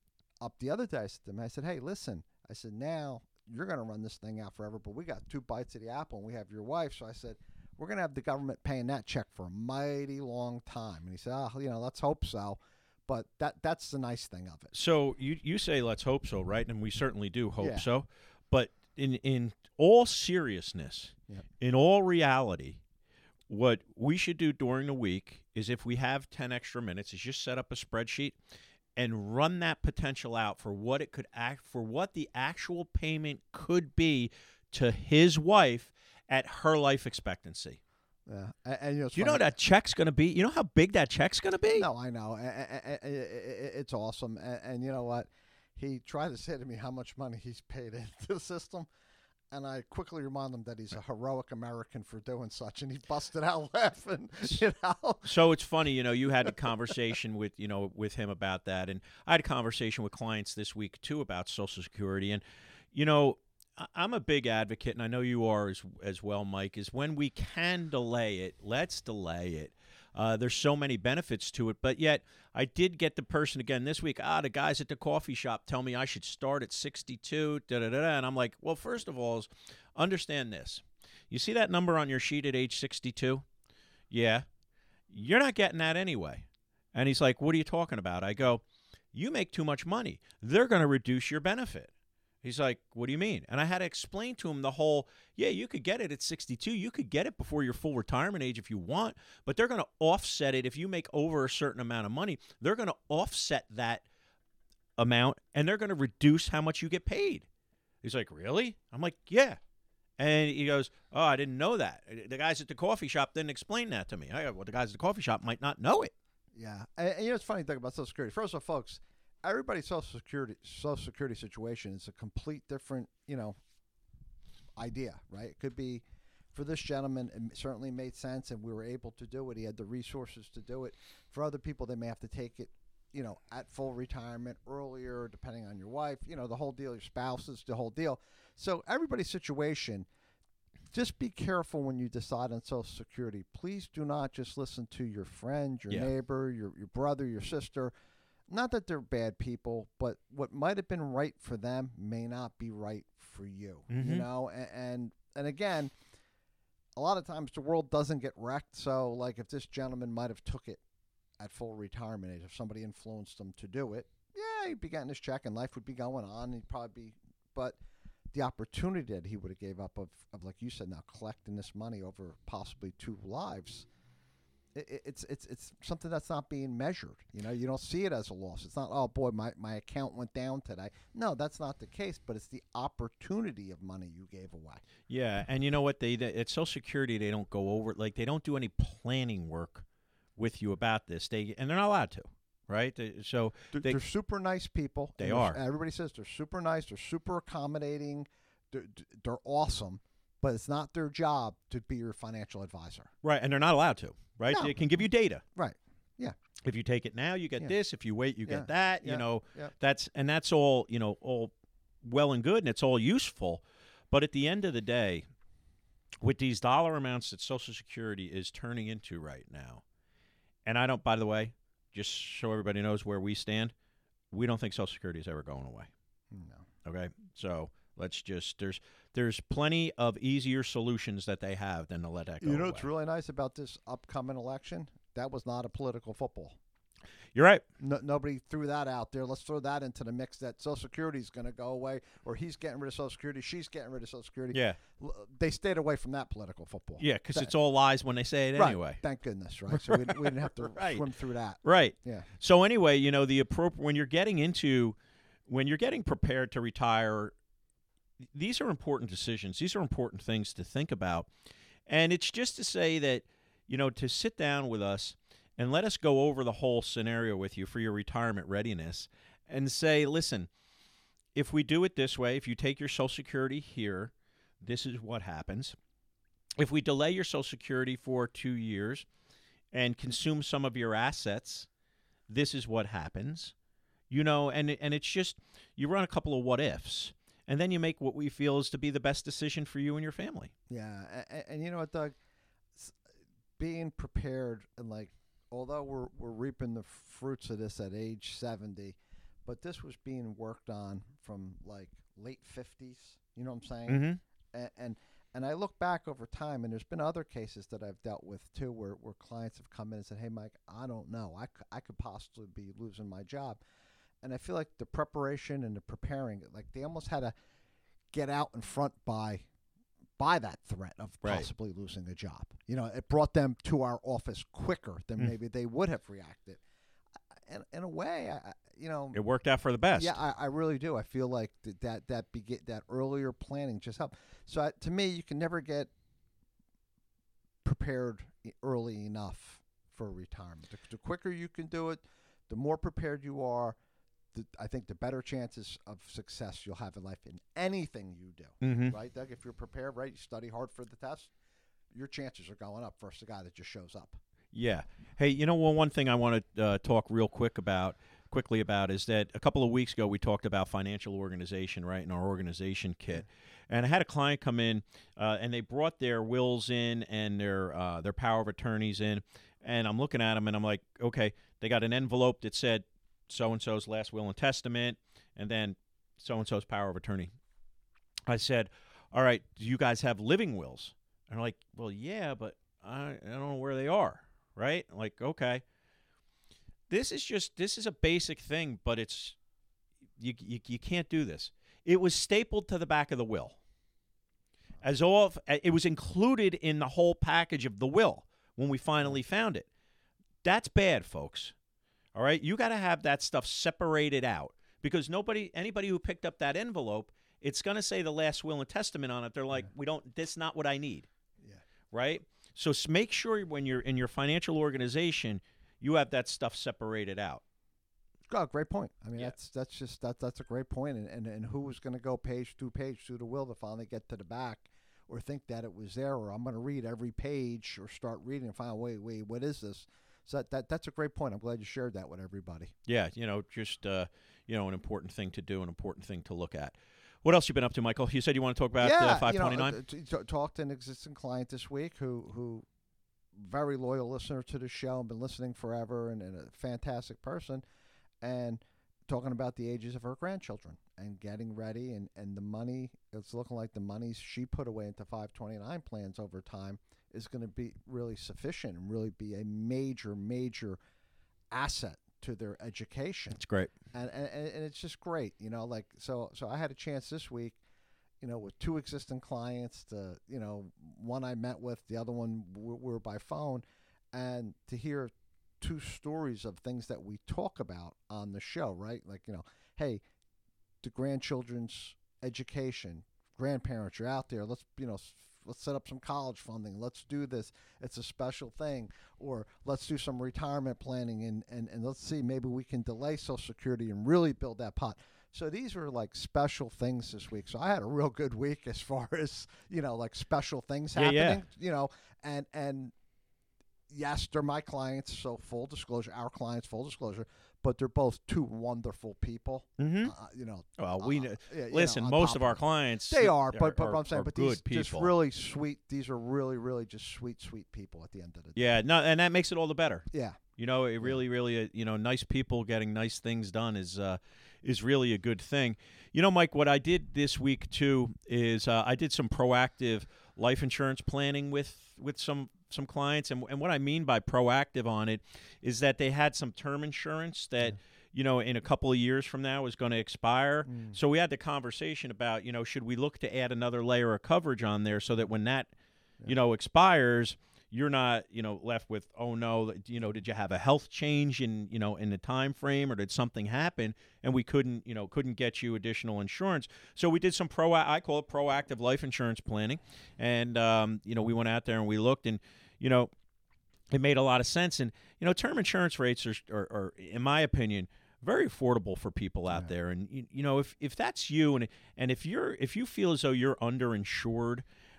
up the other day. I said to them, I said, hey, listen, I said, now you're going to run this thing out forever, but we got two bites of the apple and we have your wife. So I said, we're going to have the government paying that check for a mighty long time. And he said, oh, you know, let's hope so. But that that's the nice thing of it. So you you say let's hope so, right? And we certainly do hope Yeah. so. But in in all seriousness, Yep. in all reality, what we should do during the week is, if we have ten extra minutes, is just set up a spreadsheet and run that potential out for what it could act for what the actual payment could be to his wife at her life expectancy. Yeah. And, and, you know, it's Do you know funny. what that check's going to be? You know how big that check's going to be? No, I know. A- a- a- a- It's awesome. And, and you know what? He tried to say to me how much money he's paid into the system. And I quickly remind him that he's a heroic American for doing such. And he busted out laughing, you know. So it's funny, you know, you had a conversation with, you know, with him about that. And I had a conversation with clients this week, too, about Social Security. And, you know, I- I'm a big advocate, and I know you are as, as well, Mike, is when we can delay it, let's delay it. Uh, there's so many benefits to it, but yet I did get the person again this week. Ah, the guys at the coffee shop tell me I should start at sixty-two, da da da, da. And I'm like, well, first of all, is understand this. You see that number on your sheet at age sixty-two? Yeah, you're not getting that anyway. And he's like, what are you talking about? I go, you make too much money. They're going to reduce your benefit. He's like, what do you mean? And I had to explain to him the whole, yeah, you could get it at sixty-two. You could get it before your full retirement age if you want, but they're going to offset it. If you make over a certain amount of money, they're going to offset that amount, and they're going to reduce how much you get paid. He's like, really? I'm like, yeah. And he goes, oh, I didn't know that. The guys at the coffee shop didn't explain that to me. I go, well, the guys at the coffee shop might not know it. Yeah. And, and you know, it's funny to think about Social Security. First of all, folks, everybody's Social Security Social Security situation is a complete different, you know, idea, right? It could be, for this gentleman, it certainly made sense, and we were able to do it. He had the resources to do it. For other people, they may have to take it, you know, at full retirement, earlier, depending on your wife, you know, the whole deal, your spouses, the whole deal. So everybody's situation, just be careful when you decide on Social Security. Please do not just listen to your friend, your Yeah. neighbor, your, your brother, your sister. Not that they're bad people, but what might have been right for them may not be right for you. Mhm. You know, and, and and again, a lot of times the world doesn't get wrecked. So, like, if this gentleman might have took it at full retirement age, if somebody influenced him to do it, yeah, he'd be getting his check and life would be going on. He'd probably be, but the opportunity that he would have gave up of, of like you said, now collecting this money over possibly two lives. It, it's it's it's something that's not being measured. You know, you don't see it as a loss. It's not, oh boy, my, my account went down today. No, that's not the case. But it's the opportunity of money you gave away. Yeah, and you know what? They, they at Social Security, they don't go over, like, they don't do any planning work with you about this. They and they're not allowed to, right? They, so They're, they, they're super nice people. They And are. they're- Everybody says they're super nice. They're super accommodating. They're, they're awesome. But it's not their job to be your financial advisor. right, and they're not allowed to, right? No. They can give you data. Right. Yeah. If you take it now, you get Yeah. this. If you wait, you Yeah. get that. Yeah. You know, Yeah. that's and that's all. You know, all well and good, and it's all useful. But at the end of the day, with these dollar amounts that Social Security is turning into right now, and I don't. By the way, just so everybody knows where we stand, we don't think Social Security is ever going away. No. Okay, so let's just there's there's plenty of easier solutions that they have than to let that go. You know away. what's really nice about this upcoming election? That was not a political football. You're right. No, nobody threw that out there. Let's throw that into the mix that Social Security is going to go away, or he's getting rid of Social Security, she's getting rid of Social Security. Yeah, L- They stayed away from that political football. yeah, because That- it's all lies when they say it right. anyway. Thank goodness, right? So we, we didn't have to Right. swim through that. Right. Yeah. So anyway, you know, the appropriate when you're getting into when you're getting prepared to retire, these are important decisions. These are important things to think about. And it's just to say that, you know, to sit down with us and let us go over the whole scenario with you for your retirement readiness and say, listen, if we do it this way, if you take your Social Security here, this is what happens. If we delay your Social Security for two years and consume some of your assets, this is what happens. You know, and and it's just you run a couple of what ifs, and then you make what we feel is to be the best decision for you and your family. Yeah, and, and you know what, Doug? S- Being prepared and like, although we're we're reaping the fruits of this at age seventy, but this was being worked on from like late fifties. You know what I'm saying? Mm-hmm. And, and and I look back over time, and there's been other cases that I've dealt with too, where where clients have come in and said, "Hey, Mike, I don't know. I, c- I could possibly be losing my job," and I feel like the preparation and the preparing, like they almost had to get out in front by by that threat of Right. possibly losing a job. You know, it brought them to our office quicker than Mm. maybe they would have reacted. In, in a way, I, I- you know, It worked out for the best. yeah, I, I really do. I feel like that that that, begin, that earlier planning just helped. So I, to me, you can never get prepared e- early enough for retirement. The, the quicker you can do it, the more prepared you are. The, I think the better chances of success you'll have in life in anything you do. Mm-hmm. Right, Doug? If you're prepared, right, you study hard for the test, your chances are going up versus the guy that just shows up. Yeah. Hey, you know, well, one thing I want to uh, talk real quick about, quickly about, is that a couple of weeks ago we talked about financial organization, right, in our organization kit, and I had a client come in, uh, and they brought their wills in and their uh, their power of attorneys in, and I'm looking at them and I'm like, okay, they got an envelope that said so and so's last will and testament, and then so and so's power of attorney. I said, all right, do you guys have living wills? And they're like, well, yeah, but I, I don't know where they are. Right? Like, okay. This is just, this is a basic thing, but it's, you, you, you can't do this. It was stapled to the back of the will. As all of, it was included in the whole package of the will when we finally found it. That's bad, folks. All right? You got to have that stuff separated out, because nobody, anybody who picked up that envelope, it's going to say the last will and testament on it. They're like, we don't, this is not what I need. Yeah. Right? So s- make sure when you're in your financial organization, you have that stuff separated out. Oh, great point. I mean, Yeah. that's that's just that that's a great point. And and, and who's going to go page to page through the will to finally get to the back, or think that it was there, or I'm going to read every page or start reading and find out, wait, wait, what is this? So that, that that's a great point. I'm glad you shared that with everybody. Yeah, you know, just uh, you know, an important thing to do, an important thing to look at. What else you been up to, Michael? You said you want to talk about yeah, uh, five twenty-nine? You know, t- t- talked to an existing client this week who who very loyal listener to the show and been listening forever, and, and a fantastic person, and talking about the ages of her grandchildren and getting ready, and, and the money, it's looking like the money she put away into five twenty-nine plans over time is going to be really sufficient and really be a major, major asset to their education. It's great. And, and and it's just great, you know, like, so so I had a chance this week, you know, with two existing clients, to, you know, one I met with, the other one we were by phone, and to hear two stories of things that we talk about on the show, right? Like, you know, hey, the grandchildren's education, grandparents, you're out there, let's, you know, s- let's set up some college funding, let's do this, it's a special thing, or let's do some retirement planning, and, and, and let's see, maybe we can delay Social Security and really build that pot. So these were like special things this week. So I had a real good week as far as, you know, like special things Yeah, yeah. happening, you know, and, and yes, they're my clients. So full disclosure, our clients, full disclosure, but they're both two wonderful people. Mm-hmm. Uh, you know, Well, we uh, kn- yeah, you listen. know, on most top of our it. clients, They are, but, but are, what I'm saying, are but good these people. just really sweet. These are really, really just sweet, sweet people at the end of the day. Yeah, no, and that makes it all the better. Yeah. You know, it really, really, uh, you know, nice people getting nice things done is uh, is really a good thing. You know, Mike, what I did this week too is uh, I did some proactive life insurance planning with with some some clients, and and what I mean by proactive on it is that they had some term insurance that. Yeah. You know, in a couple of years from now is going to expire. Mm. So we had the conversation about, you know, should we look to add another layer of coverage on there so that when that, yeah. you know, expires, you're not, you know, left with, oh no, you know, did you have a health change in, you know, in the time frame, or did something happen and we couldn't, you know, couldn't get you additional insurance. So we did some pro, I call it proactive life insurance planning, and um, you know, we went out there and we looked, and you know, it made a lot of sense. And you know, term insurance rates are, are, are in my opinion, very affordable for people out yeah. there. And you, you know, if if that's you, and and if you're if you feel as though you're underinsured,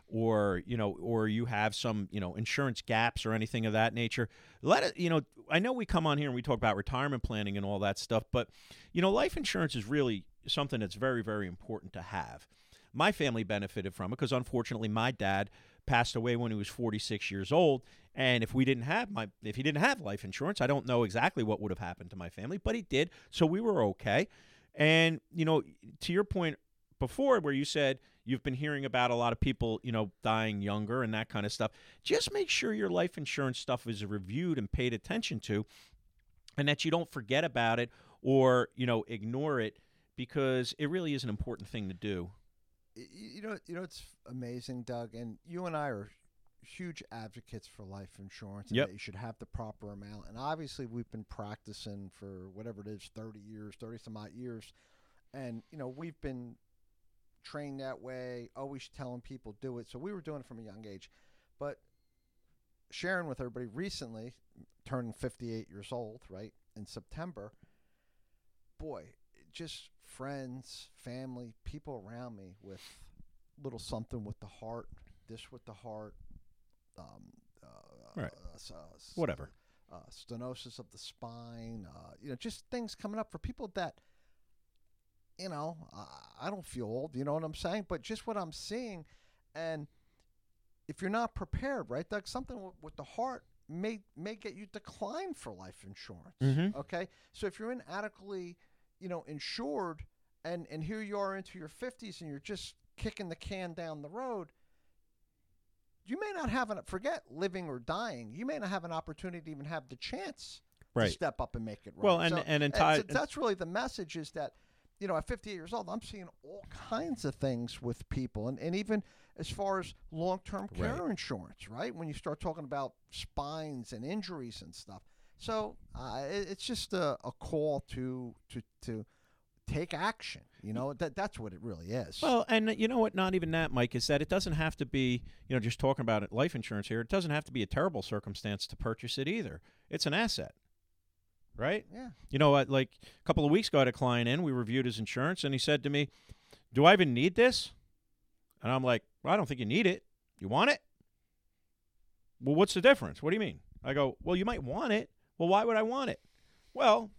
or you know, or you have some you know insurance gaps or anything of that nature, let it. You know, I know we come on here and we talk about retirement planning and all that stuff, but you know, life insurance is really something that's very, very important to have. My family benefited from it because unfortunately my dad passed away when he was forty-six years old, and if we didn't have my if he didn't have life insurance, I don't know exactly what would have happened to my family, but he did, so we were okay. And you know, to your point before where you said you've been hearing about a lot of people, you know, dying younger and that kind of stuff, just make sure your life insurance stuff is reviewed and paid attention to, and that you don't forget about it or, you know, ignore it, because it really is an important thing to do. You know, you know, it's amazing, Doug, and you and I are huge advocates for life insurance. And Yep. that you should have the proper amount. And obviously, we've been practicing for whatever it is, thirty years, thirty some odd years, and you know, we've been trained that way, always telling people do it. So we were doing it from a young age, but sharing with everybody recently, turning fifty-eight years old, right, in September. Boy, just friends, family, people around me with little something with the heart, this with the heart, um, uh, Right. uh, uh, Whatever. uh, stenosis of the spine, uh, you know, just things coming up for people that, you know, uh, I don't feel old, you know what I'm saying? But just what I'm seeing, and if you're not prepared, right, Doug, something w- with the heart may may get you declined for life insurance. Mhm. Okay, so if you're inadequately, you know, insured, and and here you are into your fifties, and you're just kicking the can down the road, you may not have an forget living or dying. You may not have an opportunity to even have the chance Right. to step up and make it right. Well, and- so, and in so ti- that's really the message, is that, you know, at fifty-eight years old, I'm seeing all kinds of things with people, and, and even as far as long-term care Right. insurance, right? When you start talking about spines and injuries and stuff. So uh, it, it's just a, a call to to to take action. You know, that that's what it really is. Well, and you know what? Not even that, Mike, is that it doesn't have to be, you know, just talking about it, life insurance here, it doesn't have to be a terrible circumstance to purchase it either. It's an asset, right? Yeah. You know what? Like a couple of weeks ago, I had a client in, we reviewed his insurance, and he said to me, do I even need this? And I'm like, well, I don't think you need it. You want it? Well, what's the difference? What do you mean? I go, well, you might want it. Well, why would I want it? Well,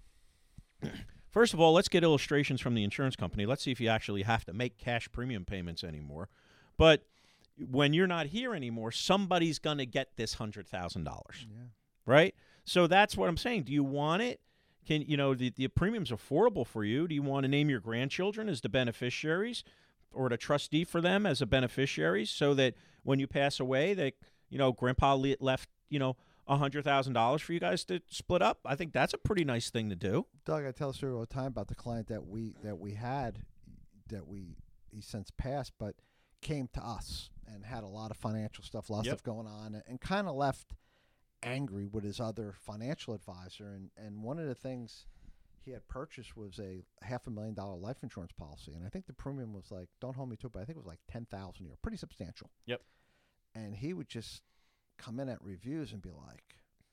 first of all, let's get illustrations from the insurance company. Let's see if you actually have to make cash premium payments anymore. But when you're not here anymore, somebody's going to get this one hundred thousand dollars, Yeah. right? So that's what I'm saying. Do you want it? Can you know the, the premium's affordable for you? Do you want to name your grandchildren as the beneficiaries or the trustee for them as a beneficiary so that when you pass away, that, you know, grandpa le- left, you know, one hundred thousand dollars for you guys to split up? I think that's a pretty nice thing to do. Doug, I tell a story all the time about the client that we that we had, that we he since passed, but came to us and had a lot of financial stuff, a lot of Yep. stuff going on, and, and kind of left angry with his other financial advisor. And, and one of the things he had purchased was a half a million dollar life insurance policy, and I think the premium was like, don't hold me to it, but I think it was like ten thousand a year, pretty substantial. Yep. And he would just come in at reviews and be like,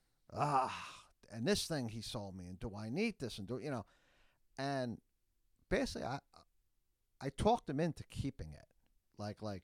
ah, and this thing he sold me, and do I need this, and do you know, and basically I I talked him into keeping it, like like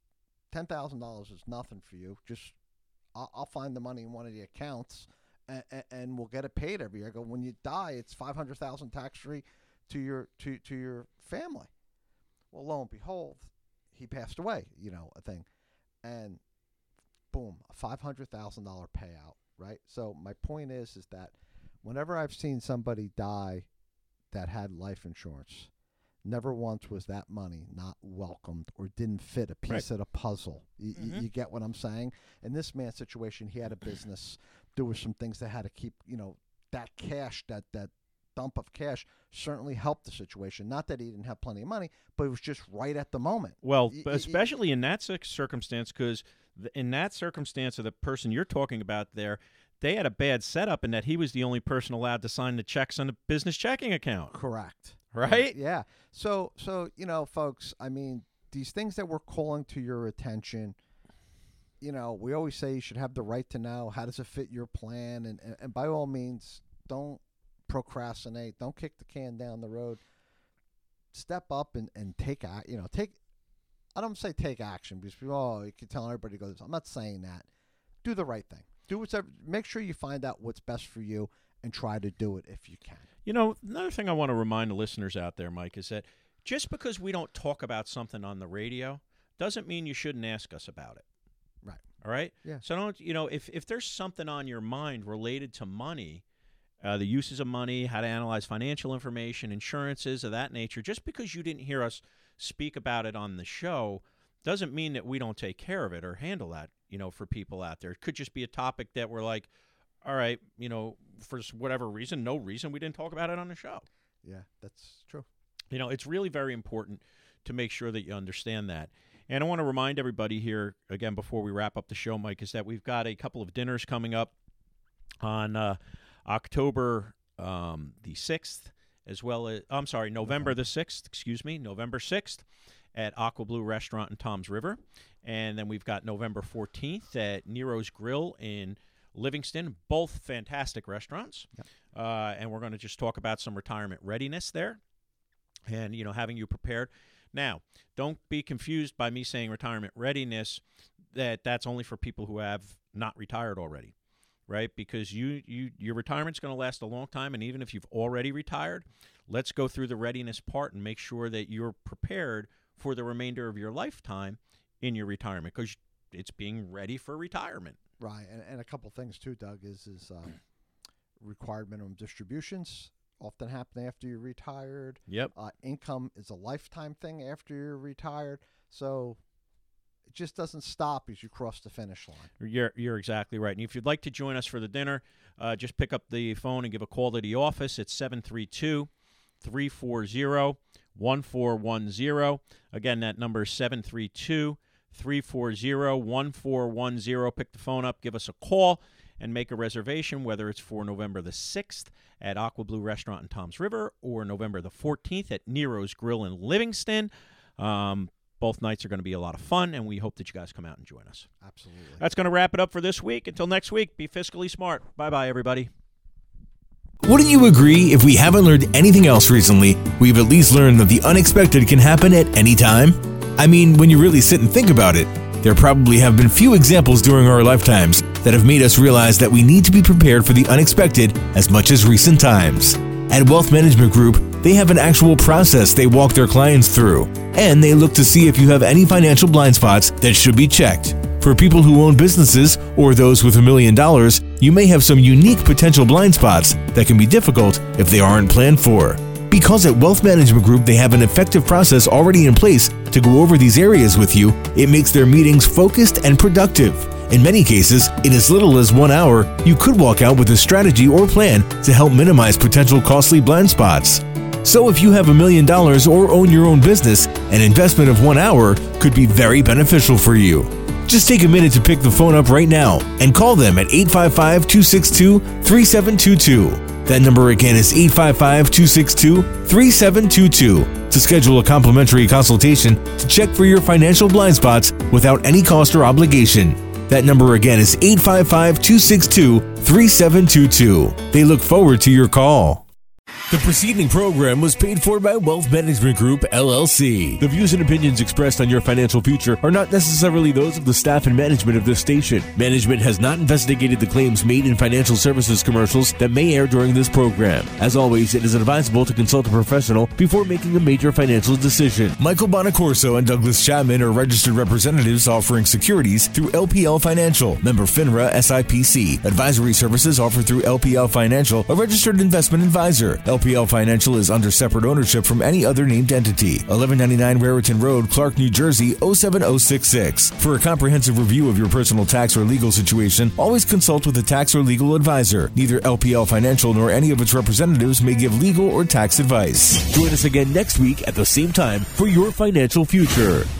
ten thousand dollars is nothing for you. Just I'll, I'll find the money in one of the accounts, and, and, and we'll get it paid every year. I go, when you die, it's five hundred thousand tax free to your to to your family. Well, lo and behold, he passed away. You know, a thing, and boom, a five hundred thousand dollar payout. Right. So my point is, is that whenever I've seen somebody die that had life insurance, never once was that money not welcomed or didn't fit a piece Right. of the puzzle. You, you- Mhm. you get what I'm saying? In this man's situation, he had a business. There were some things that had to keep, you know, that cash, that that dump of cash certainly helped the situation. Not that he didn't have plenty of money, but it was just right at the moment. Well, Y- but y- especially in that cir- circumstance, because in that circumstance of the person you're talking about there, they had a bad setup in that he was the only person allowed to sign the checks on the business checking account, Correct. right? Yeah. So, so you know, folks, I mean, these things that we're calling to your attention, you know, we always say you should have the right to know how does it fit your plan, and, and, and by all means, don't procrastinate. Don't kick the can down the road. Step up and, and take, ac- you know, take, I don't say take action because people, oh, you can tell everybody to go. I'm not saying that. Do the right thing. Do whatever. Make sure you find out what's best for you and try to do it if you can. You know, another thing I want to remind the listeners out there, Mike, is that just because we don't talk about something on the radio doesn't mean you shouldn't ask us about it. Right. All right? Yeah. So don't, you know, if, if there's something on your mind related to money, uh, the uses of money, how to analyze financial information, insurances of that nature, just because you didn't hear us speak about it on the show doesn't mean that we don't take care of it or handle that, you know, for people out there. It could just be a topic that we're like, all right, you know, for whatever reason, no reason, we didn't talk about it on the show. Yeah, that's true. You know, it's really very important to make sure that you understand that. And I want to remind everybody here, again, before we wrap up the show, Mike, is that we've got a couple of dinners coming up on uh, October um, the sixth, as well as, I'm sorry, November the sixth, excuse me, November sixth at Aqua Blue Restaurant in Toms River. And then we've got November fourteenth at Nero's Grill in Livingston, both fantastic restaurants. Yep. Uh, and we're going to just talk about some retirement readiness there and, you know, having you prepared. Now, don't be confused by me saying retirement readiness, that that's only for people who have not retired already, right? Because you, you your retirement's going to last a long time, and even if you've already retired, let's go through the readiness part and make sure that you're prepared for the remainder of your lifetime in your retirement, because it's being ready for retirement. Right, and, and a couple things too, Doug, is is um, required minimum distributions often happen after you're retired. Yep. Uh, income is a lifetime thing after you're retired, so it just doesn't stop as you cross the finish line. You're you're exactly right. And if you'd like to join us for the dinner, uh, just pick up the phone and give a call to the office. It's seven three two, three four zero, one four one zero. Again, that number is seven three two, three four zero, one four one zero. Pick the phone up, give us a call, and make a reservation, whether it's for November the sixth at Aqua Blue Restaurant in Toms River or November the fourteenth at Nero's Grill in Livingston. Um, both nights are going to be a lot of fun, and we hope that you guys come out and join us. Absolutely. That's going to wrap it up for this week. Until next week, be fiscally smart. Bye-bye, everybody. Wouldn't you agree, if we haven't learned anything else recently, we've at least learned that the unexpected can happen at any time? I mean, when you really sit and think about it, there probably have been few examples during our lifetimes that have made us realize that we need to be prepared for the unexpected as much as recent times. At Wealth Management Group, they have an actual process they walk their clients through, and they look to see if you have any financial blind spots that should be checked. For people who own businesses or those with a million dollars, you may have some unique potential blind spots that can be difficult if they aren't planned for. Because at Wealth Management Group they have an effective process already in place to go over these areas with you, it makes their meetings focused and productive. In many cases, in as little as one hour, you could walk out with a strategy or plan to help minimize potential costly blind spots. So if you have a million dollars or own your own business, an investment of one hour could be very beneficial for you. Just take a minute to pick the phone up right now and call them at eight five five, two six two, three seven two two. That number again is eight five five, two six two, three seven two two to schedule a complimentary consultation to check for your financial blind spots without any cost or obligation. That number again is eight five five, two six two, three seven two two. They look forward to your call. The preceding program was paid for by Wealth Management Group, L L C. The views and opinions expressed on your financial future are not necessarily those of the staff and management of this station. Management has not investigated the claims made in financial services commercials that may air during this program. As always, it is advisable to consult a professional before making a major financial decision. Michael Bonacorso and Douglas Chapman are registered representatives offering securities through L P L Financial, member FINRA S I P C. Advisory services offered through L P L Financial, a registered investment advisor. L P L Financial is under separate ownership from any other named entity. eleven ninety-nine Raritan Road, Clark, New Jersey, oh seven oh six six. For a comprehensive review of your personal tax or legal situation, always consult with a tax or legal advisor. Neither L P L Financial nor any of its representatives may give legal or tax advice. Join us again next week at the same time for your financial future.